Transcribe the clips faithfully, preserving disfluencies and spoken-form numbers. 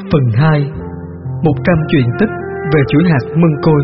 Phần hai. Một trăm truyện tích về chuỗi hạt mân côi.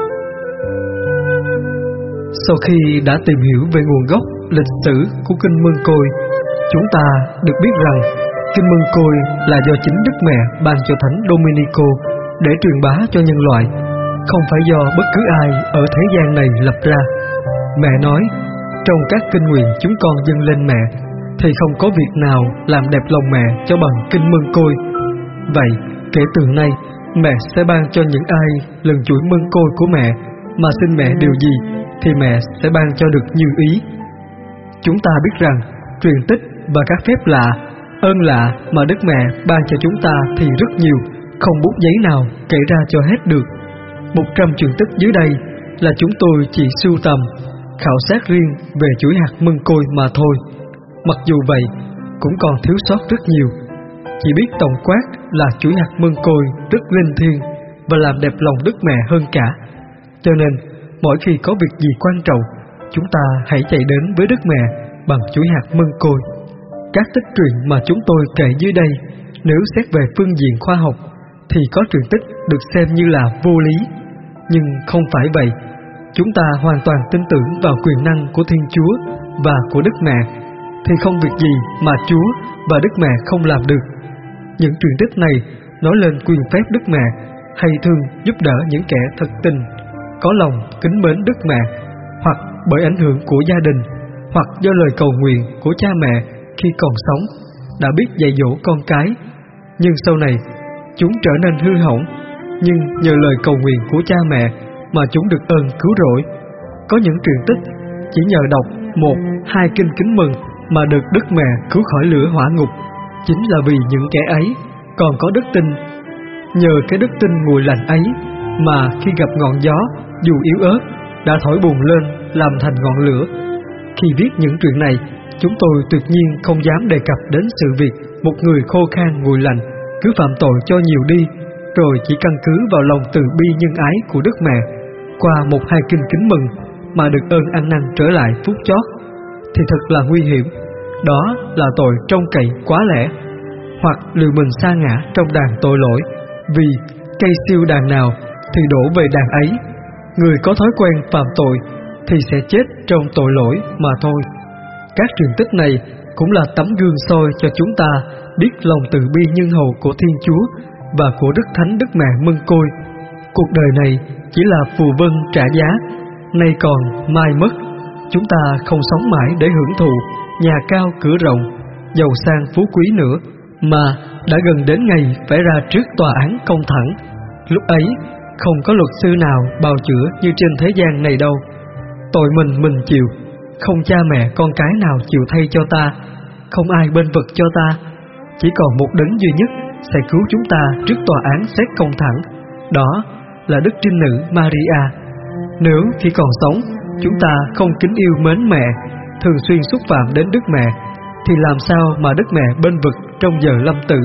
Sau khi đã tìm hiểu về nguồn gốc, lịch sử của kinh mân côi, chúng ta được biết rằng kinh mân côi là do chính Đức Mẹ ban cho Thánh Domenico để truyền bá cho nhân loại, không phải do bất cứ ai ở thế gian này lập ra. Mẹ nói, trong các kinh nguyện chúng con dâng lên mẹ, thì không có việc nào làm đẹp lòng mẹ cho bằng kinh mân côi. Vậy, kể từ nay, mẹ sẽ ban cho những ai lần chuỗi mân côi của mẹ mà xin mẹ điều gì, thì mẹ sẽ ban cho được như ý. Chúng ta biết rằng, truyền tích và các phép lạ, ơn lạ mà Đức Mẹ ban cho chúng ta thì rất nhiều, không bút giấy nào kể ra cho hết được. Một trăm truyền tích dưới đây là chúng tôi chỉ sưu tầm, khảo sát riêng về chuỗi hạt mân côi mà thôi. Mặc dù vậy, cũng còn thiếu sót rất nhiều. Chỉ biết tổng quát là chuỗi hạt mân côi rất linh thiêng và làm đẹp lòng Đức Mẹ hơn cả. Cho nên, mỗi khi có việc gì quan trọng, chúng ta hãy chạy đến với Đức Mẹ bằng chuỗi hạt mân côi. Các tích truyện mà chúng tôi kể dưới đây, nếu xét về phương diện khoa học, thì có truyền tích được xem như là vô lý. Nhưng không phải vậy. Chúng ta hoàn toàn tin tưởng vào quyền năng của Thiên Chúa và của Đức Mẹ, thì không việc gì mà Chúa và Đức Mẹ không làm được. Những truyền tích này nói lên quyền phép Đức Mẹ, hay thương giúp đỡ những kẻ thật tình, có lòng kính mến Đức Mẹ, hoặc bởi ảnh hưởng của gia đình, hoặc do lời cầu nguyện của cha mẹ khi còn sống, đã biết dạy dỗ con cái. Nhưng sau này, chúng trở nên hư hỏng, nhưng nhờ lời cầu nguyện của cha mẹ mà chúng được ơn cứu rỗi. Có những truyền tích chỉ nhờ đọc một, hai kinh kính mừng mà được Đức Mẹ cứu khỏi lửa hỏa ngục, chính là vì những kẻ ấy còn có đức tin. Nhờ cái đức tin nguội lạnh ấy mà khi gặp ngọn gió dù yếu ớt đã thổi bùng lên làm thành ngọn lửa. Khi viết những chuyện này, chúng tôi tuyệt nhiên không dám đề cập đến sự việc một người khô khan nguội lạnh cứ phạm tội cho nhiều đi, rồi chỉ căn cứ vào lòng từ bi nhân ái của Đức Mẹ qua một hai kinh kính mừng mà được ơn ăn năn trở lại phút chót, thì thật là nguy hiểm. Đó là tội trông cậy quá lẽ, hoặc liều mình sa ngã trong đàn tội lỗi, vì cây siêu đàn nào thì đổ về đàn ấy. Người có thói quen phạm tội thì sẽ chết trong tội lỗi mà thôi. Các truyền tích này cũng là tấm gương soi cho chúng ta biết lòng từ bi nhân hậu của Thiên Chúa và của Đức Thánh Đức Mẹ mân côi. Cuộc đời này chỉ là phù vân trả giá, nay còn mai mất. Chúng ta không sống mãi để hưởng thụ nhà cao cửa rộng, giàu sang phú quý nữa, mà đã gần đến ngày phải ra trước tòa án công thẳng. Lúc ấy không có luật sư nào bào chữa như trên thế gian này đâu. Tội mình mình chịu, không cha mẹ con cái nào chịu thay cho ta, không ai bên vực cho ta. Chỉ còn một đấng duy nhất sẽ cứu chúng ta trước tòa án xét công thẳng, đó là Đức Trinh Nữ Maria. Nếu khi còn sống chúng ta không kính yêu mến mẹ, thường xuyên xúc phạm đến Đức Mẹ, thì làm sao mà Đức Mẹ bên vực trong giờ lâm tử?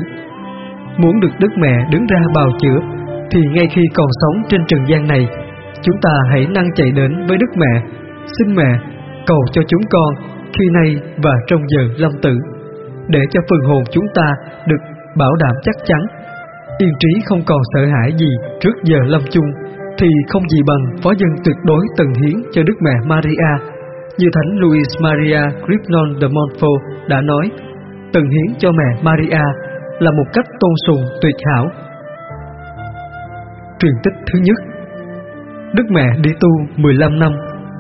Muốn được Đức Mẹ đứng ra bào chữa, thì ngay khi còn sống trên trần gian này, chúng ta hãy năng chạy đến với Đức Mẹ, xin mẹ cầu cho chúng con khi nay và trong giờ lâm tử, để cho phần hồn chúng ta được bảo đảm chắc chắn, yên trí không còn sợ hãi gì trước giờ lâm chung, thì không gì bằng phó dân tuyệt đối tần hiến cho Đức Mẹ Maria. Như Thánh Luis Maria Grignon de Montfort đã nói, tần hiến cho mẹ Maria là một cách tôn sùng tuyệt hảo. Truyền tích thứ nhất. Đức Mẹ đi tu mười lăm năm.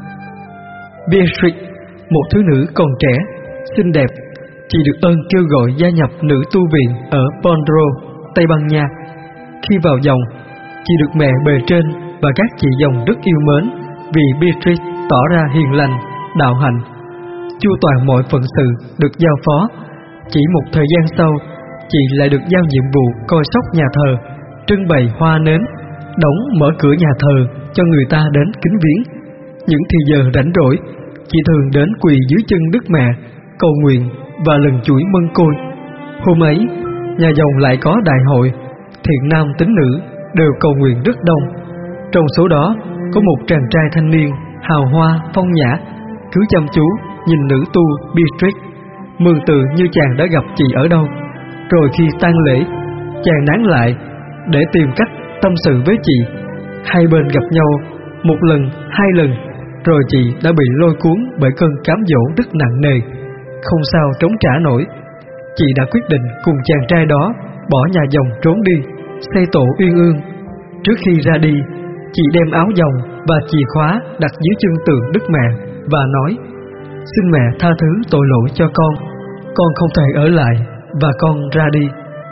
Beatrice, một thiếu nữ còn trẻ, xinh đẹp, chị được ơn kêu gọi gia nhập nữ tu viện ở Pondro, Tây Ban Nha. Khi vào dòng, chị được mẹ bề trên và các chị dòng rất yêu mến, vì Beatrice tỏ ra hiền lành, đạo hạnh, chu toàn mọi phận sự được giao phó. Chỉ một thời gian sau, chị lại được giao nhiệm vụ coi sóc nhà thờ, trưng bày hoa nến, đóng mở cửa nhà thờ cho người ta đến kính viếng. Những thì giờ rảnh rỗi, chị thường đến quỳ dưới chân Đức Mẹ, cầu nguyện và lần chuỗi mân côi. Hôm ấy, nhà dòng lại có đại hội, thiện nam tín nữ đều cầu nguyện rất đông. Trong số đó có một chàng trai thanh niên hào hoa phong nhã, cứ chăm chú nhìn nữ tu Beatrice, mường tượng như chàng đã gặp chị ở đâu. Rồi khi tang lễ, Chàng nán lại để tìm cách tâm sự với chị. Hai bên gặp nhau một lần, hai lần, rồi chị đã bị lôi cuốn bởi cơn cám dỗ rất nặng nề, không sao chống trả nổi. Chị đã quyết định cùng chàng trai đó bỏ nhà dòng trốn đi, xây tổ uyên ương. Trước khi ra đi, chị đem áo dòng và chìa khóa đặt dưới chân tượng Đức Mẹ và nói: "Xin mẹ tha thứ tội lỗi cho con, con không thể ở lại và con ra đi."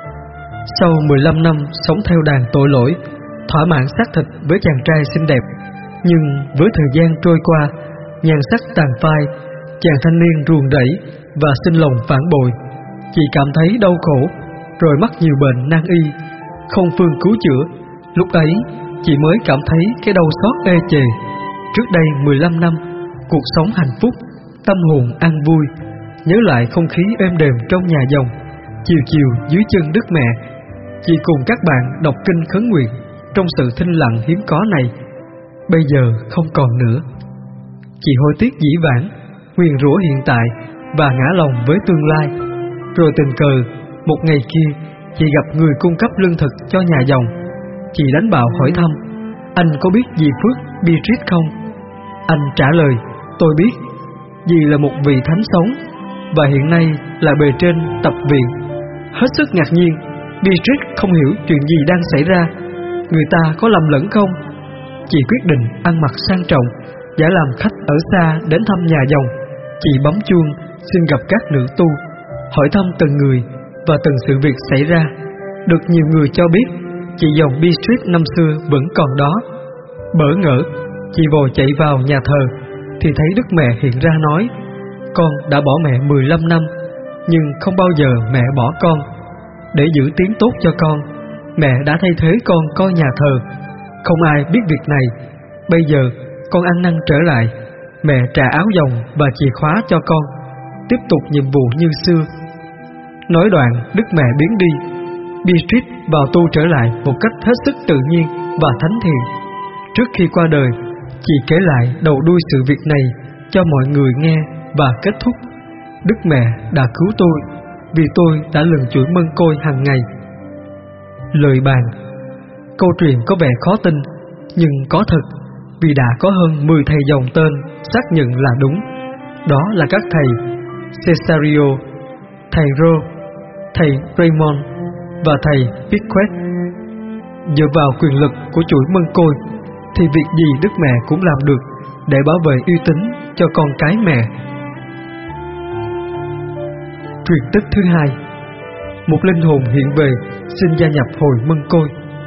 Sau mười lăm năm sống theo đàn tội lỗi, thỏa mãn xác thịt với chàng trai xinh đẹp, nhưng với thời gian trôi qua, nhan sắc tàn phai, chàng thanh niên ruồng rẫy và sinh lòng phản bội, chị cảm thấy đau khổ, rồi mắc nhiều bệnh nan y, không phương cứu chữa. Lúc ấy, chị mới cảm thấy cái đau xót ê chề. Trước đây mười lăm năm, cuộc sống hạnh phúc, tâm hồn an vui, nhớ lại không khí êm đềm trong nhà dòng, chiều chiều dưới chân Đức Mẹ. Chị cùng các bạn đọc kinh khấn nguyện trong sự thinh lặng hiếm có này. Bây giờ không còn nữa. Chị hối tiếc dĩ vãng, nguyền rủa hiện tại và ngã lòng với tương lai. Rồi tình cờ, một ngày kia, chị gặp người cung cấp lương thực cho nhà dòng. Chị đánh bạo hỏi thăm: "Anh có biết dì Phước Beatrice không?" Anh trả lời: "Tôi biết. Dì là một vị thánh sống và hiện nay là bề trên tập viện." Hết sức ngạc nhiên, Beatrice không hiểu chuyện gì đang xảy ra. Người ta có lầm lẫn không? Chị quyết định ăn mặc sang trọng, giả làm khách ở xa đến thăm nhà dòng. Chị bấm chuông xin gặp các nữ tu, hỏi thăm từng người và từng sự việc xảy ra. Được nhiều người cho biết chị dòng Beatrice năm xưa vẫn còn đó. Bỡ ngỡ, chị vội chạy vào nhà thờ thì thấy Đức Mẹ hiện ra nói: "Con đã bỏ mẹ mười lăm năm, nhưng không bao giờ mẹ bỏ con. Để giữ tiếng tốt cho con, mẹ đã thay thế con coi nhà thờ. Không ai biết việc này. Bây giờ con ăn năn trở lại, mẹ trả áo dòng và chìa khóa cho con, tiếp tục nhiệm vụ như xưa." Nói đoạn, Đức Mẹ biến đi. Beatrice vào tu trở lại một cách hết sức tự nhiên và thánh thiện. Trước khi qua đời, chị kể lại đầu đuôi sự việc này cho mọi người nghe và kết thúc: "Đức Mẹ đã cứu tôi, vì tôi đã lần chuỗi mân côi hàng ngày." Lời bàn. Câu chuyện có vẻ khó tin, nhưng có thật, vì đã có hơn mười thầy dòng tên xác nhận là đúng. Đó là các thầy Cesario, thầy Ro, thầy Raymond và thầy Piquet. Dựa vào quyền lực của chuỗi mân côi, thì việc gì Đức Mẹ cũng làm được để bảo vệ uy tín cho con cái mẹ. Truyền tích thứ hai. Một linh hồn hiện về xin gia nhập hồi mân côi.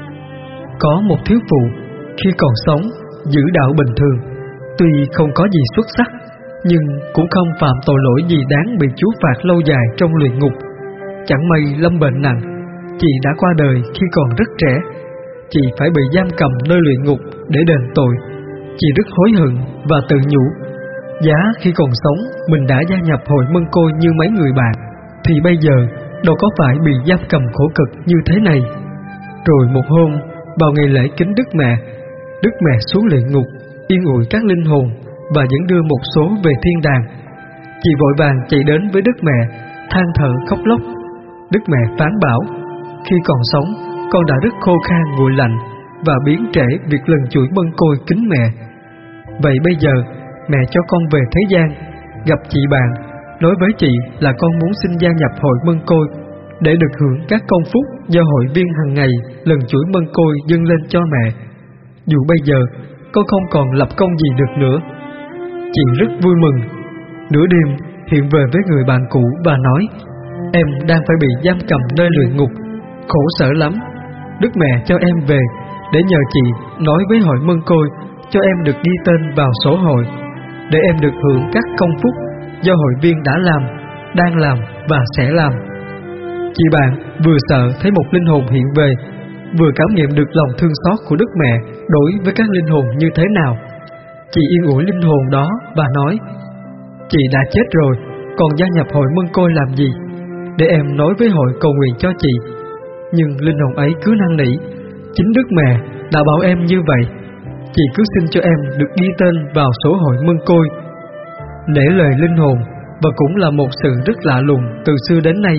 Có một thiếu phụ khi còn sống giữ đạo bình thường, tuy không có gì xuất sắc, nhưng cũng không phạm tội lỗi gì đáng bị Chúa phạt lâu dài trong luyện ngục. Chẳng may lâm bệnh nặng, chị đã qua đời khi còn rất trẻ. Chị phải bị giam cầm nơi luyện ngục để đền tội. Chị rất hối hận và tự nhủ: giá khi còn sống mình đã gia nhập hội mân côi như mấy người bạn, thì bây giờ đâu có phải bị giam cầm khổ cực như thế này. Rồi một hôm, vào ngày lễ kính Đức Mẹ, Đức Mẹ xuống luyện ngục yên ủi các linh hồn và dẫn đưa một số về thiên đàng. Chị vội vàng chạy đến với Đức Mẹ, than thở khóc lóc. Đức Mẹ phán bảo: khi còn sống, con đã rất khô khan nguội lạnh và biến trễ việc lần chuỗi mân côi kính mẹ. Vậy bây giờ mẹ cho con về thế gian, gặp chị bạn, nói với chị là con muốn xin gia nhập hội mân côi để được hưởng các công phúc do hội viên hàng ngày lần chuỗi mân côi dâng lên cho mẹ. Dù bây giờ con không còn lập công gì được nữa. Chị rất vui mừng. Nửa đêm hiện về với người bạn cũ và nói: em đang phải bị giam cầm nơi luyện ngục, khổ sở lắm. Đức Mẹ cho em về để nhờ chị nói với hội mân côi cho em được ghi tên vào sổ hội, để em được hưởng các công phúc do hội viên đã làm, đang làm và sẽ làm. Chị bạn vừa sợ thấy một linh hồn hiện về, vừa cảm nghiệm được lòng thương xót của Đức Mẹ đối với các linh hồn như thế nào. Chị yên ủi linh hồn đó và nói: chị đã chết rồi, còn gia nhập hội mân côi làm gì? Để em nói với hội cầu nguyện cho chị. Nhưng linh hồn ấy cứ năn nỉ: chính Đức Mẹ đã bảo em như vậy, chị cứ xin cho em được ghi tên vào sổ hội mân côi. Nể lời linh hồn, và cũng là một sự rất lạ lùng từ xưa đến nay,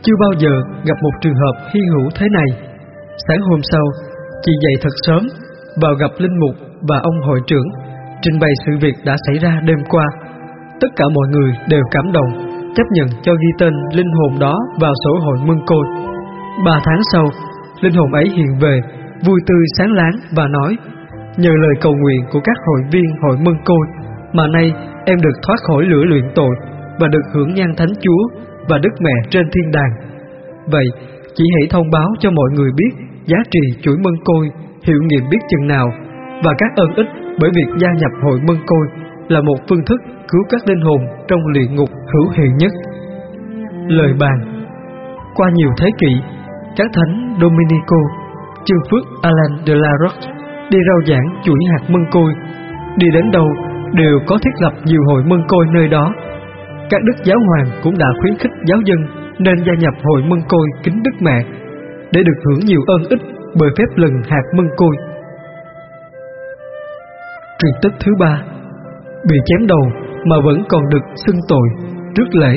chưa bao giờ gặp một trường hợp hy hữu thế này. Sáng hôm sau, chị dậy thật sớm, vào gặp linh mục và ông hội trưởng, trình bày sự việc đã xảy ra đêm qua. Tất cả mọi người đều cảm động, chấp nhận cho ghi tên linh hồn đó vào sổ hội Mân Côi. Ba tháng sau, linh hồn ấy hiện về, vui tươi sáng láng và nói: nhờ lời cầu nguyện của các hội viên hội Mân Côi mà nay em được thoát khỏi lửa luyện tội và được hưởng nhan Thánh Chúa và Đức Mẹ trên thiên đàng. Vậy, chỉ hãy thông báo cho mọi người biết giá trị chuỗi Mân Côi hiệu nghiệm biết chừng nào, và các ơn ích bởi việc gia nhập hội Mân Côi là một phương thức cứu các linh hồn trong luyện ngục hữu hiệu nhất. Lời bàn. Qua nhiều thế kỷ, các thánh Dominico, Trương Phước Alain de la Roche đi rao giảng chuỗi hạt Mân Côi, đi đến đâu đều có thiết lập nhiều hội Mân Côi nơi đó. Các đức giáo hoàng cũng đã khuyến khích giáo dân nên gia nhập hội Mân Côi kính Đức Mẹ để được hưởng nhiều ơn ích bởi phép lần hạt Mân Côi. Truyền tích thứ ba: bị chém đầu mà vẫn còn được xưng tội trước lễ.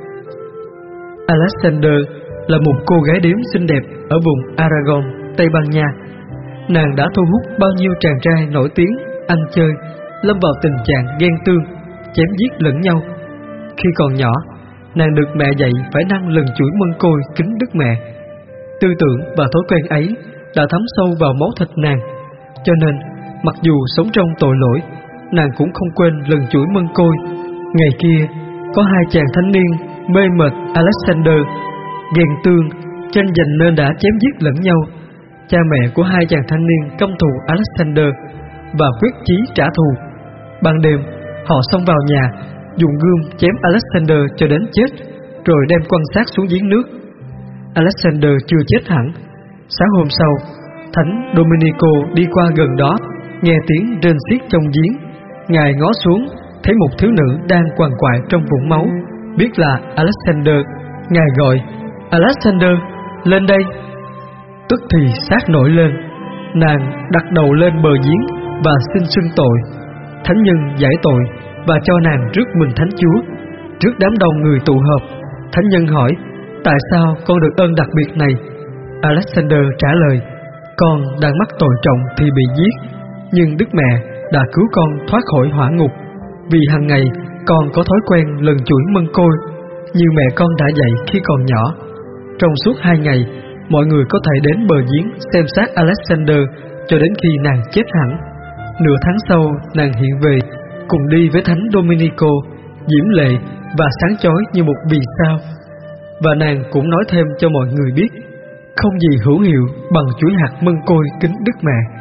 Alexander là một cô gái điếm xinh đẹp ở vùng Aragon, Tây Ban Nha. Nàng đã thu hút bao nhiêu chàng trai nổi tiếng ăn chơi, lâm vào tình trạng ghen tương, chém giết lẫn nhau. Khi còn nhỏ, nàng được mẹ dạy phải năng lần chuỗi Mân Côi kính Đức Mẹ. Tư tưởng và thói quen ấy đã thấm sâu vào máu thịt nàng, cho nên mặc dù sống trong tội lỗi, nàng cũng không quên lần chuỗi Mân Côi. Ngày kia, có hai chàng thanh niên mê mệt Alexander, ghen tương, tranh giành nên đã chém giết lẫn nhau. Cha mẹ của hai chàng thanh niên căm thù Alexander và quyết chí trả thù. Ban đêm, họ xông vào nhà, dùng gươm chém Alexander cho đến chết, rồi đem quan sát xuống giếng nước. Alexander chưa chết hẳn. Sáng hôm sau, thánh Dominico đi qua gần đó, nghe tiếng rên xiết trong giếng. Ngài ngó xuống, thấy một thiếu nữ đang quằn quại trong vũng máu, biết là Alexander. Ngài gọi: Alexander, lên đây. Tức thì xác nổi lên, nàng đặt đầu lên bờ giếng và xin xưng tội. Thánh nhân giải tội và cho nàng rước mình Thánh Chúa. Trước đám đông người tụ họp, thánh nhân hỏi: tại sao con được ơn đặc biệt này? Alexander trả lời: con đang mắc tội trọng thì bị giết, nhưng Đức Mẹ đã cứu con thoát khỏi hỏa ngục. Vì hàng ngày con có thói quen lần chuỗi Mân Côi như mẹ con đã dạy khi còn nhỏ. Trong suốt hai ngày, mọi người có thể đến bờ giếng xem xác Alexander cho đến khi nàng chết hẳn. Nửa tháng sau, nàng hiện về, cùng đi với thánh Dominico, diễm lệ và sáng chói như một vì sao. Và nàng cũng nói thêm cho mọi người biết, không gì hữu hiệu bằng chuỗi hạt Mân Côi kính Đức Mẹ.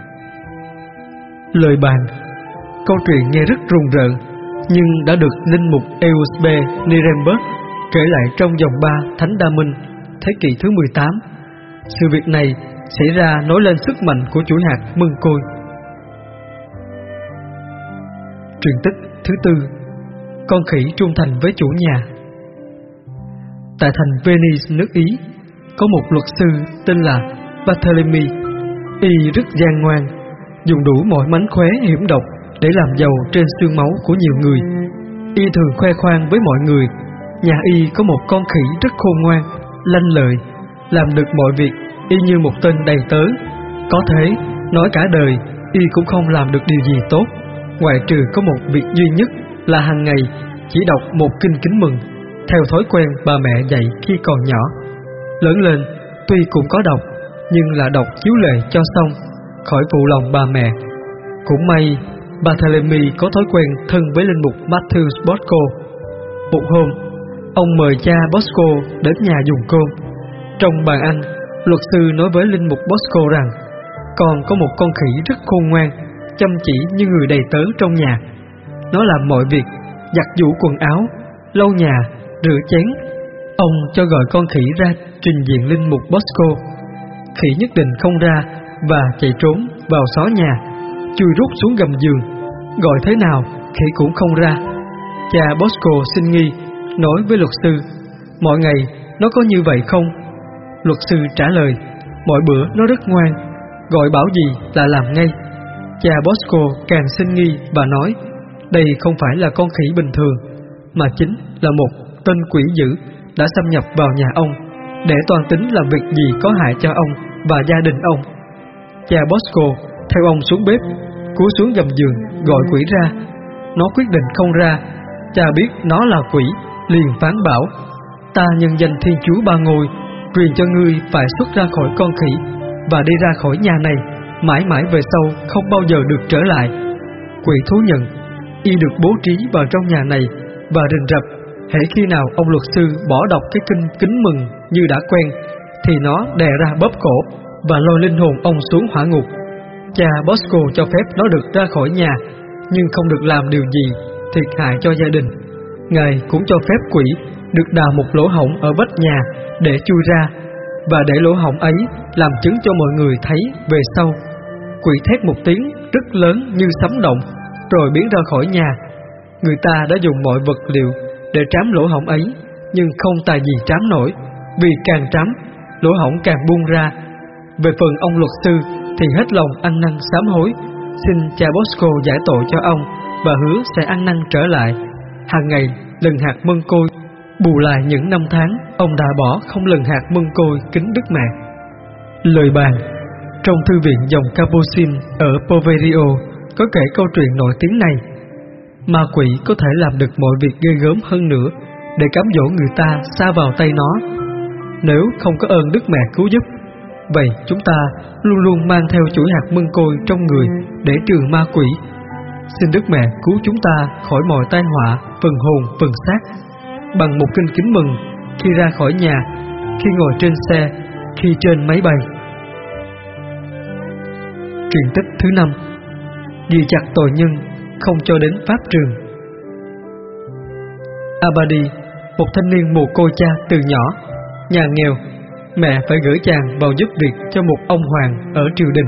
Lời bàn. Câu chuyện nghe rất rùng rợn, nhưng đã được linh mục Eusbe Nirenberg kể lại trong dòng ba Thánh Đa Minh, thế kỷ thứ mười tám. Sự việc này xảy ra nói lên sức mạnh của chuỗi hạt Mân Côi. Truyền tích thứ tư: con khỉ trung thành với chủ nhà. Tại thành Venice, nước Ý, có một luật sư tên là Barthélemy. Y rất gian ngoan, dùng đủ mọi mánh khóe hiểm độc để làm giàu trên xương máu của nhiều người. Y thường khoe khoang với mọi người nhà y có một con khỉ rất khôn ngoan, lanh lợi, làm được mọi việc y như một tên đầy tớ. Có thế, nói cả đời y cũng không làm được điều gì tốt, ngoại trừ có một việc duy nhất là hàng ngày chỉ đọc một kinh kính mừng, theo thói quen bà mẹ dạy khi còn nhỏ. Lớn lên, tuy cũng có đọc, nhưng là đọc chiếu lệ cho xong, khỏi phụ lòng bà mẹ. Cũng may, Barthélemy có thói quen thân với linh mục Matthew Bosco. Một hôm, ông mời cha Bosco đến nhà dùng cơm. Trong bàn ăn, luật sư nói với linh mục Bosco rằng con có một con khỉ rất khôn ngoan, chăm chỉ như người đầy tớ trong nhà. Nó làm mọi việc, giặt giũ quần áo, lau nhà, rửa chén. Ông cho gọi con khỉ ra trình diện linh mục Bosco. Khỉ nhất định không ra và chạy trốn vào xó nhà, chui rút xuống gầm giường. Gọi thế nào khỉ cũng không ra. Cha Bosco xin nghi, nói với luật sư: mọi ngày nó có như vậy không? Luật sư trả lời: mọi bữa nó rất ngoan, gọi bảo gì là làm ngay. Cha Bosco càng xin nghi và nói: đây không phải là con khỉ bình thường, mà chính là một tên quỷ dữ đã xâm nhập vào nhà ông. để toan tính làm việc gì có hại cho ông và gia đình ông. Cha Bosco theo ông xuống bếp, cúi xuống gầm giường gọi quỷ ra. Nó quyết định không ra. Cha biết nó là quỷ, liền phán bảo: ta nhân danh Thiên Chúa Ba Ngôi truyền cho ngươi phải xuất ra khỏi con khỉ và đi ra khỏi nhà này, mãi mãi về sau không bao giờ được trở lại. Quỷ thú nhận, y được bố trí vào trong nhà này và rình rập. Hễ khi nào ông luật sư bỏ đọc cái kinh kính mừng như đã quen, thì nó đè ra bóp cổ và lôi linh hồn ông xuống hỏa ngục. Cha Bosco cho phép nó được ra khỏi nhà, nhưng không được làm điều gì thiệt hại cho gia đình. Ngài cũng cho phép quỷ được đào một lỗ hổng ở vách nhà để chui ra, và để lỗ hổng ấy làm chứng cho mọi người thấy về sau. Quỷ thét một tiếng rất lớn như sấm động, rồi biến ra khỏi nhà. Người ta đã dùng mọi vật liệu để trám lỗ hổng ấy, nhưng không tài gì trám nổi, vì càng trám, lỗ hổng càng bung ra. Về phần ông luật sư thì hết lòng ăn năn sám hối, xin cha Bosco giải tội cho ông và hứa sẽ ăn năn trở lại, hàng ngày lần hạt mân côi, bù lại những năm tháng ông đã bỏ không lần hạt mân côi kính Đức Mẹ. Lời bàn. Trong thư viện dòng Capuchin ở Poverio có kể câu chuyện nổi tiếng này: ma quỷ có thể làm được mọi việc ghê gớm hơn nữa để cám dỗ người ta sa vào tay nó, nếu không có ơn Đức Mẹ cứu giúp. Vậy chúng ta luôn luôn mang theo chuỗi hạt mân côi trong người để trừ ma quỷ. Xin Đức Mẹ cứu chúng ta khỏi mọi tai họa phần hồn phần xác bằng một kinh kính mừng khi ra khỏi nhà, khi ngồi trên xe, khi trên máy bay. Truyền tích thứ năm: ghi chặt tội nhân, không cho đến pháp trường. Abadi, một thanh niên mồ côi cha từ nhỏ, nhà nghèo, mẹ phải gửi chàng vào giúp việc cho một ông hoàng ở triều đình.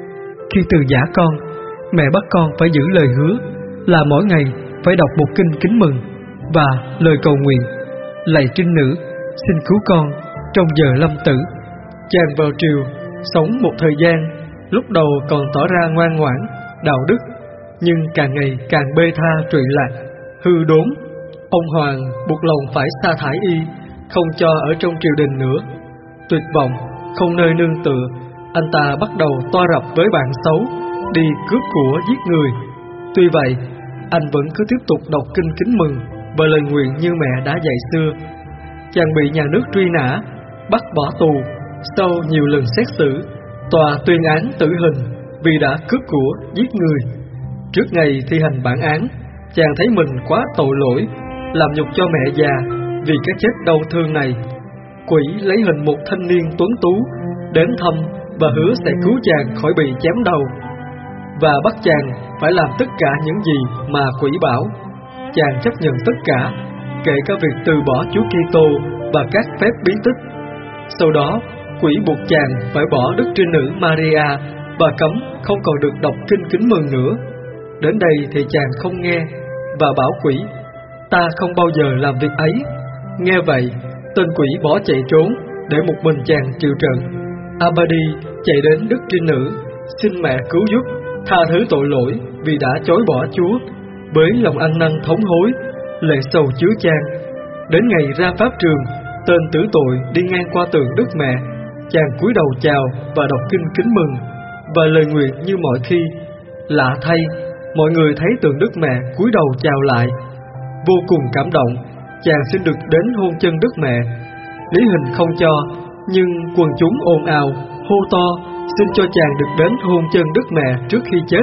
Khi từ giã con, mẹ bắt con phải giữ lời hứa là mỗi ngày phải đọc một kinh kính mừng và lời cầu nguyện: lạy trinh nữ, xin cứu con trong giờ lâm tử. Chàng vào triều sống một thời gian, lúc đầu còn tỏ ra ngoan ngoãn, đạo đức, nhưng càng ngày càng bê tha trụy lạc, hư đốn. Ông hoàng buộc lòng phải sa thải y, không cho ở trong triều đình nữa. Tuyệt vọng, không nơi nương tựa, anh ta bắt đầu toa rập với bạn xấu, đi cướp của giết người. Tuy vậy, anh vẫn cứ tiếp tục đọc kinh kính mừng và lời nguyện như mẹ đã dạy xưa. Chàng bị nhà nước truy nã, bắt bỏ tù. Sau nhiều lần xét xử, tòa tuyên án tử hình vì đã cướp của giết người. Trước ngày thi hành bản án, chàng thấy mình quá tội lỗi, làm nhục cho mẹ già vì cái chết đau thương này. Quỷ lấy hình một thanh niên tuấn tú đến thăm và hứa sẽ cứu chàng khỏi bị chém đầu, và bắt chàng phải làm tất cả những gì mà quỷ bảo. Chàng chấp nhận tất cả, kể cả việc từ bỏ Chúa Kitô và các phép bí tích. Sau đó, quỷ buộc chàng phải bỏ Đức Trinh Nữ Maria và cấm không còn được đọc kinh kính mừng nữa. Đến đây thì chàng không nghe và bảo quỷ: ta không bao giờ làm việc ấy. Nghe vậy, tên quỷ bỏ chạy trốn để một mình chàng chịu trận. Abadi chạy đến Đức Trinh Nữ, xin mẹ cứu giúp, tha thứ tội lỗi vì đã chối bỏ Chúa. Với lòng ăn năn thống hối, lệ sầu chứa chan. Đến ngày ra pháp trường, tên tử tội đi ngang qua tượng Đức Mẹ, chàng cúi đầu chào và đọc kinh kính mừng và lời nguyện như mọi khi. Lạ thay, mọi người thấy tượng Đức Mẹ cúi đầu chào lại. Vô cùng cảm động, chàng xin được đến hôn chân Đức Mẹ. Lý Hình không cho, nhưng quần chúng ồn ào, hô to, xin cho chàng được đến hôn chân Đức Mẹ trước khi chết.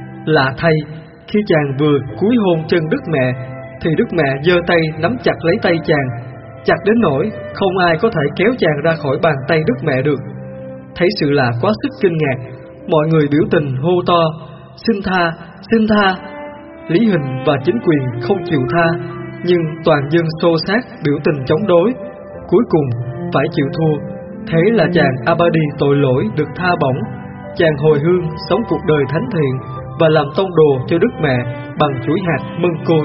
Lạ thay, khi chàng vừa cúi hôn chân Đức Mẹ, thì Đức Mẹ giơ tay nắm chặt lấy tay chàng, chặt đến nỗi không ai có thể kéo chàng ra khỏi bàn tay Đức Mẹ được. Thấy sự lạ quá sức kinh ngạc, mọi người biểu tình hô to, xin tha, xin tha. Lý Hình và chính quyền không chịu tha, nhưng toàn dân xô xát biểu tình chống đối. Cuối cùng phải chịu thua. Thế là chàng Abadi tội lỗi được tha bổng. Chàng hồi hương sống cuộc đời thánh thiện và làm tông đồ cho Đức Mẹ bằng chuỗi hạt mân côi.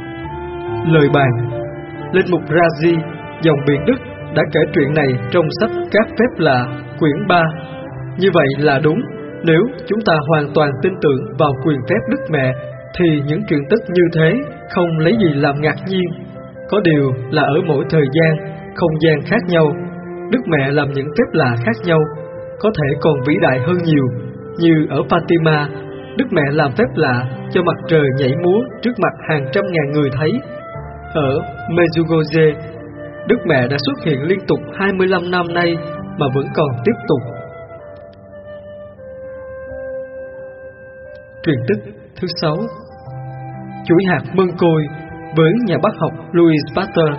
Lời bàn. Linh mục Razi, dòng Biển Đức, đã kể chuyện này trong sách Các Phép Lạ, quyển ba. Như vậy là đúng. Nếu chúng ta hoàn toàn tin tưởng vào quyền phép Đức Mẹ, thì những chuyện tích như thế không lấy gì làm ngạc nhiên. Có điều là ở mỗi thời gian, không gian khác nhau, Đức Mẹ làm những phép lạ khác nhau, có thể còn vĩ đại hơn nhiều. Như ở Fatima, Đức Mẹ làm phép lạ cho mặt trời nhảy múa trước mặt hàng trăm ngàn người thấy. Ở Medjugorje, Đức Mẹ đã xuất hiện liên tục hai mươi lăm năm nay mà vẫn còn tiếp tục. Truyền tích thứ sáu: chuỗi hạt mân côi với nhà bác học Louis Pasteur.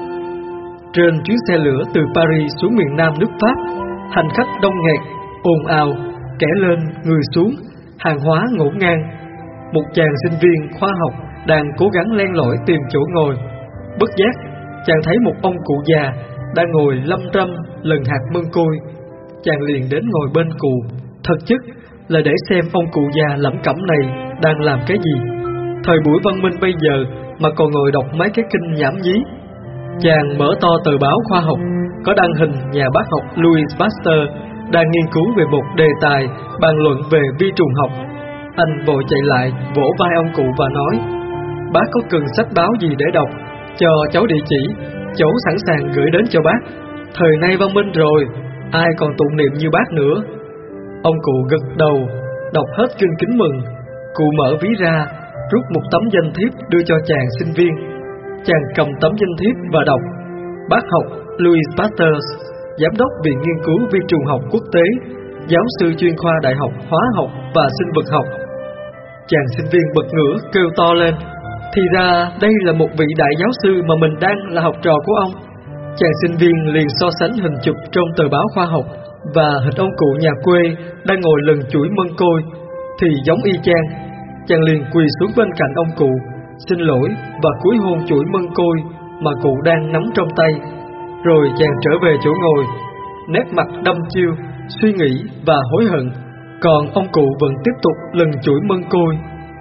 Trên chuyến xe lửa từ Paris xuống miền Nam nước Pháp, hành khách đông nghẹt, ồn ào, kẻ lên người xuống, hàng hóa ngổn ngang. Một chàng sinh viên khoa học đang cố gắng len lỏi tìm chỗ ngồi. Bất giác, chàng thấy một ông cụ già đang ngồi lăm trăm lần hạt mân côi. Chàng liền đến ngồi bên cụ, thực chất là để xem ông cụ già lẩm cẩm này đang làm cái gì. Thời buổi văn minh bây giờ mà còn ngồi đọc mấy cái kinh nhảm nhí. Chàng mở to tờ báo khoa học, có đăng hình nhà bác học Louis Pasteur đang nghiên cứu về một đề tài bàn luận về vi trùng học. Anh vội chạy lại vỗ vai ông cụ và nói: "Bác có cần sách báo gì để đọc, cho cháu địa chỉ, cháu sẵn sàng gửi đến cho bác. Thời nay văn minh rồi, ai còn tụng niệm như bác nữa." Ông cụ gật đầu, đọc hết kinh kính mừng. Cụ mở ví ra, rút một tấm danh thiếp đưa cho chàng sinh viên. Chàng cầm tấm danh thiếp và đọc: bác học Louis Pasteur, giám đốc Viện Nghiên cứu Vi trùng học quốc tế, giáo sư chuyên khoa Đại học Hóa học và Sinh vật học. Chàng sinh viên bật ngửa kêu to lên: thì ra đây là một vị đại giáo sư mà mình đang là học trò của ông. Chàng sinh viên liền so sánh hình chụp trong tờ báo khoa học và hình ông cụ nhà quê đang ngồi lần chuỗi mân côi thì giống y chang. Chàng liền quỳ xuống bên cạnh ông cụ, xin lỗi và cúi hôn chuỗi mân côi mà cụ đang nắm trong tay. Rồi chàng trở về chỗ ngồi, nét mặt đăm chiêu, suy nghĩ và hối hận. Còn ông cụ vẫn tiếp tục lần chuỗi mân côi.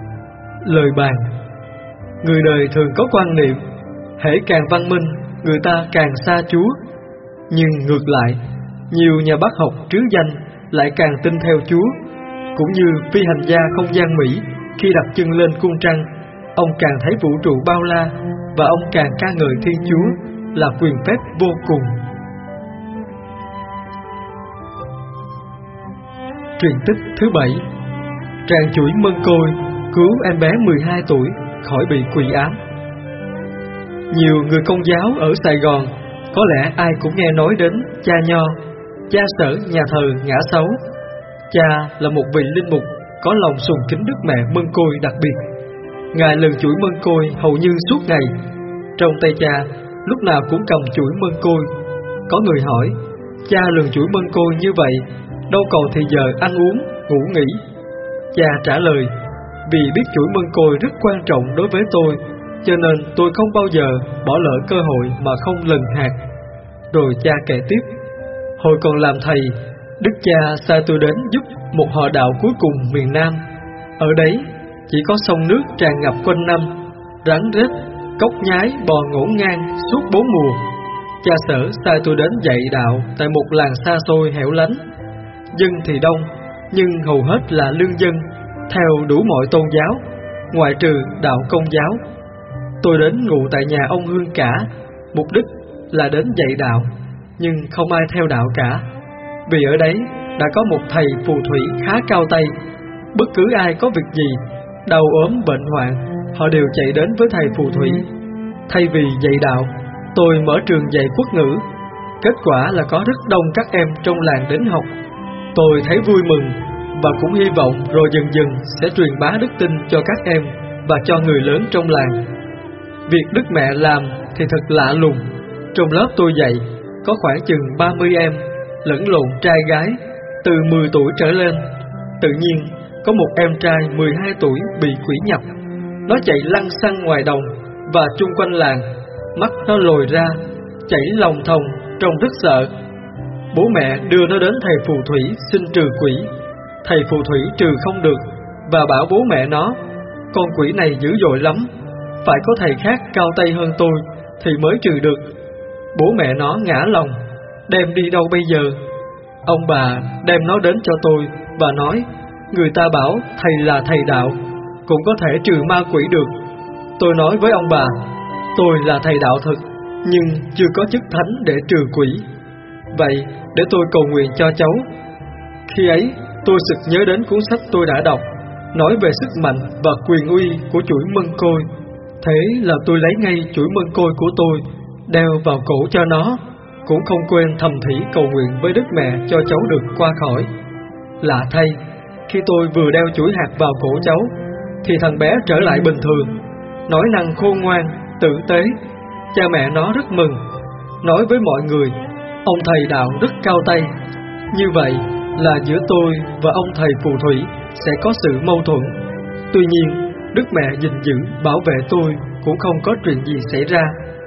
Lời bàn: người đời thường có quan niệm hễ càng văn minh, người ta càng xa Chúa. Nhưng ngược lại, nhiều nhà bác học trứ danh lại càng tin theo Chúa. Cũng như phi hành gia không gian Mỹ khi đặt chân lên cung trăng, ông càng thấy vũ trụ bao la và ông càng ca ngợi Thiên Chúa là quyền phép vô cùng. Truyền tích thứ bảy: tràng chuỗi mân côi cứu em bé mười hai tuổi khỏi bị quỷ ám. Nhiều người Công giáo ở Sài Gòn có lẽ ai cũng nghe nói đến cha Nho, cha Sở nhà thờ Ngã Sáu. Cha là một vị linh mục có lòng sùng kính Đức Mẹ Mân Côi đặc biệt. Ngài lần chuỗi mân côi hầu như suốt ngày. Trong tay cha lúc nào cũng cầm chuỗi mân côi. Có người hỏi: cha lần chuỗi mân côi như vậy, đâu còn thì giờ ăn uống, ngủ nghỉ? Cha trả lời: vì biết chuỗi mân côi rất quan trọng đối với tôi, cho nên tôi không bao giờ bỏ lỡ cơ hội mà không lần hạt. Rồi cha kể tiếp: hồi còn làm thầy, Đức cha sai tôi đến giúp một họ đạo cuối cùng miền Nam. Ở đấy chỉ có sông nước tràn ngập quanh năm, rắn rết, cóc nhái bò ngổn ngang suốt bốn mùa. Cha Sở sai tôi đến dạy đạo tại một làng xa xôi hẻo lánh. Dân thì đông, nhưng hầu hết là lương dân, theo đủ mọi tôn giáo, ngoại trừ đạo Công giáo. Tôi đến ngụ tại nhà ông Hương Cả, mục đích là đến dạy đạo, nhưng không ai theo đạo cả. Vì ở đấy đã có một thầy phù thủy khá cao tay. Bất cứ ai có việc gì, đau ốm bệnh hoạn, họ đều chạy đến với thầy phù thủy. Thay vì dạy đạo, tôi mở trường dạy quốc ngữ. Kết quả là có rất đông các em trong làng đến học. Tôi thấy vui mừng và cũng hy vọng rồi dần dần sẽ truyền bá đức tin cho các em và cho người lớn trong làng. Việc Đức Mẹ làm thì thật lạ lùng. Trong lớp tôi dạy có khoảng chừng ba mươi em, lẫn lộn trai gái, từ mười tuổi trở lên. Tự nhiên có một em trai mười hai tuổi bị quỷ nhập. Nó chạy lăng xăng ngoài đồng và chung quanh làng, mắt nó lồi ra, chảy lòng thòng, trông rất sợ. Bố mẹ đưa nó đến thầy phù thủy xin trừ quỷ. Thầy phù thủy trừ không được và bảo bố mẹ nó: con quỷ này dữ dội lắm, phải có thầy khác cao tay hơn tôi thì mới trừ được. Bố mẹ nó ngã lòng, đem đi đâu bây giờ? Ông bà đem nó đến cho tôi và nói: người ta bảo thầy là thầy đạo, cũng có thể trừ ma quỷ được. Tôi nói với ông bà: tôi là thầy đạo thật, nhưng chưa có chức thánh để trừ quỷ. Vậy để tôi cầu nguyện cho cháu. Khi ấy tôi sực nhớ đến cuốn sách tôi đã đọc, nói về sức mạnh và quyền uy của chuỗi mân côi. Thế là tôi lấy ngay chuỗi mân côi của tôi, đeo vào cổ cho nó, cũng không quên thầm thì cầu nguyện với Đức Mẹ cho cháu được qua khỏi. Lạ thay, khi tôi vừa đeo chuỗi hạt vào cổ cháu, thì thằng bé trở lại bình thường, nói năng khôn ngoan, tử tế. Cha mẹ nó rất mừng, nói với mọi người, ông thầy đạo rất cao tay. Như vậy là giữa tôi và ông thầy phù thủy sẽ có sự mâu thuẫn. Tuy nhiên, Đức Mẹ gìn giữ, bảo vệ tôi, cũng không có chuyện gì xảy ra.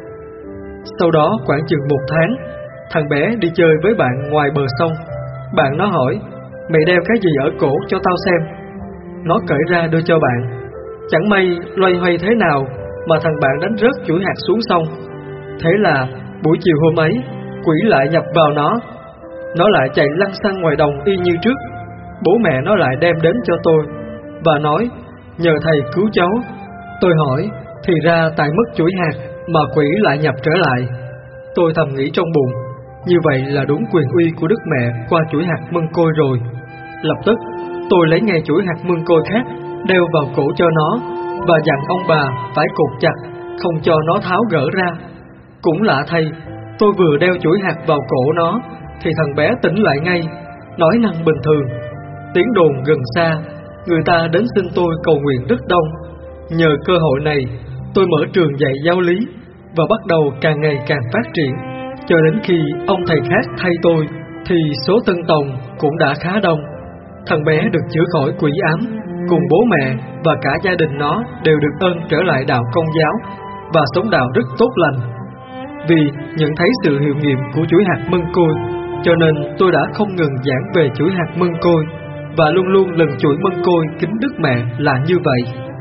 Sau đó khoảng chừng một tháng, thằng bé đi chơi với bạn ngoài bờ sông. Bạn nó hỏi, mày đeo cái gì ở cổ cho tao xem. Nó cởi ra đưa cho bạn. Chẳng may loay hoay thế nào mà thằng bạn đánh rớt chuỗi hạt xuống sông. Thế là buổi chiều hôm ấy, quỷ lại nhập vào nó. Nó lại chạy lăn xăng ngoài đồng y như trước. Bố mẹ nó lại đem đến cho tôi và nói, nhờ thầy cứu cháu. Tôi hỏi, thì ra tại mất chuỗi hạt mà quỷ lại nhập trở lại. Tôi thầm nghĩ trong bụng, như vậy là đúng quyền uy của Đức Mẹ qua chuỗi hạt mân côi rồi. Lập tức tôi lấy ngay chuỗi hạt mân côi khác, đeo vào cổ cho nó, và dặn ông bà phải cột chặt, không cho nó tháo gỡ ra. Cũng lạ thay, tôi vừa đeo chuỗi hạt vào cổ nó, thì thằng bé tỉnh lại ngay, nói năng bình thường. Tiếng đồn gần xa, người ta đến xin tôi cầu nguyện rất đông. Nhờ cơ hội này, tôi mở trường dạy giáo lý, và bắt đầu càng ngày càng phát triển, cho đến khi ông thầy khác thay tôi, thì số tân tòng cũng đã khá đông. Thằng bé được chữa khỏi quỷ ám, cùng bố mẹ và cả gia đình nó đều được ơn trở lại đạo Công giáo và sống đạo rất tốt lành. Vì nhận thấy sự hiệu nghiệm của chuỗi hạt mân côi, cho nên tôi đã không ngừng giảng về chuỗi hạt mân côi, và luôn luôn lần chuỗi mân côi kính Đức Mẹ là như vậy.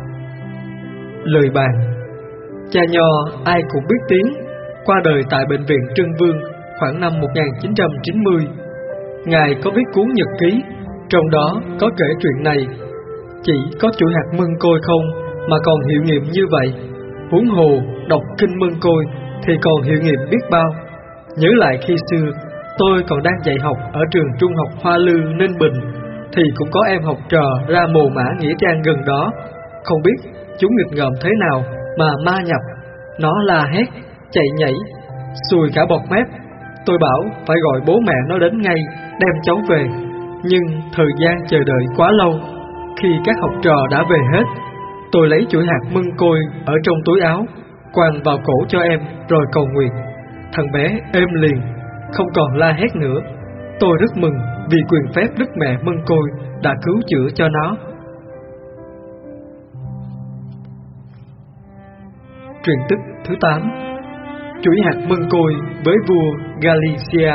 Lời bàn. Cha Nho ai cũng biết tiếng, qua đời tại bệnh viện Trưng Vương khoảng năm một nghìn chín trăm chín mươi. Ngài có viết cuốn nhật ký, trong đó có kể chuyện này. Chỉ có chuỗi hạt mân côi không mà còn hiệu nghiệm như vậy, huống hồ đọc kinh mân côi thì còn hiệu nghiệm biết bao. Nhớ lại khi xưa tôi còn đang dạy học ở trường trung học Hoa Lư, Ninh Bình, thì cũng có em học trò ra mồ mã nghĩa trang gần đó. Không biết chúng nghịch ngợm thế nào mà ma nhập, nó la hét, chạy nhảy, sùi cả bọt mép. Tôi bảo phải gọi bố mẹ nó đến ngay, đem cháu về. Nhưng thời gian chờ đợi quá lâu. Khi các học trò đã về hết, tôi lấy chuỗi hạt mân côi ở trong túi áo, quàng vào cổ cho em rồi cầu nguyện. Thằng bé êm liền, không còn la hét nữa. Tôi rất mừng vì quyền phép Đức Mẹ mân côi đã cứu chữa cho nó. Truyền tích thứ tám. Chuỗi hạt mân côi với vua Galicia.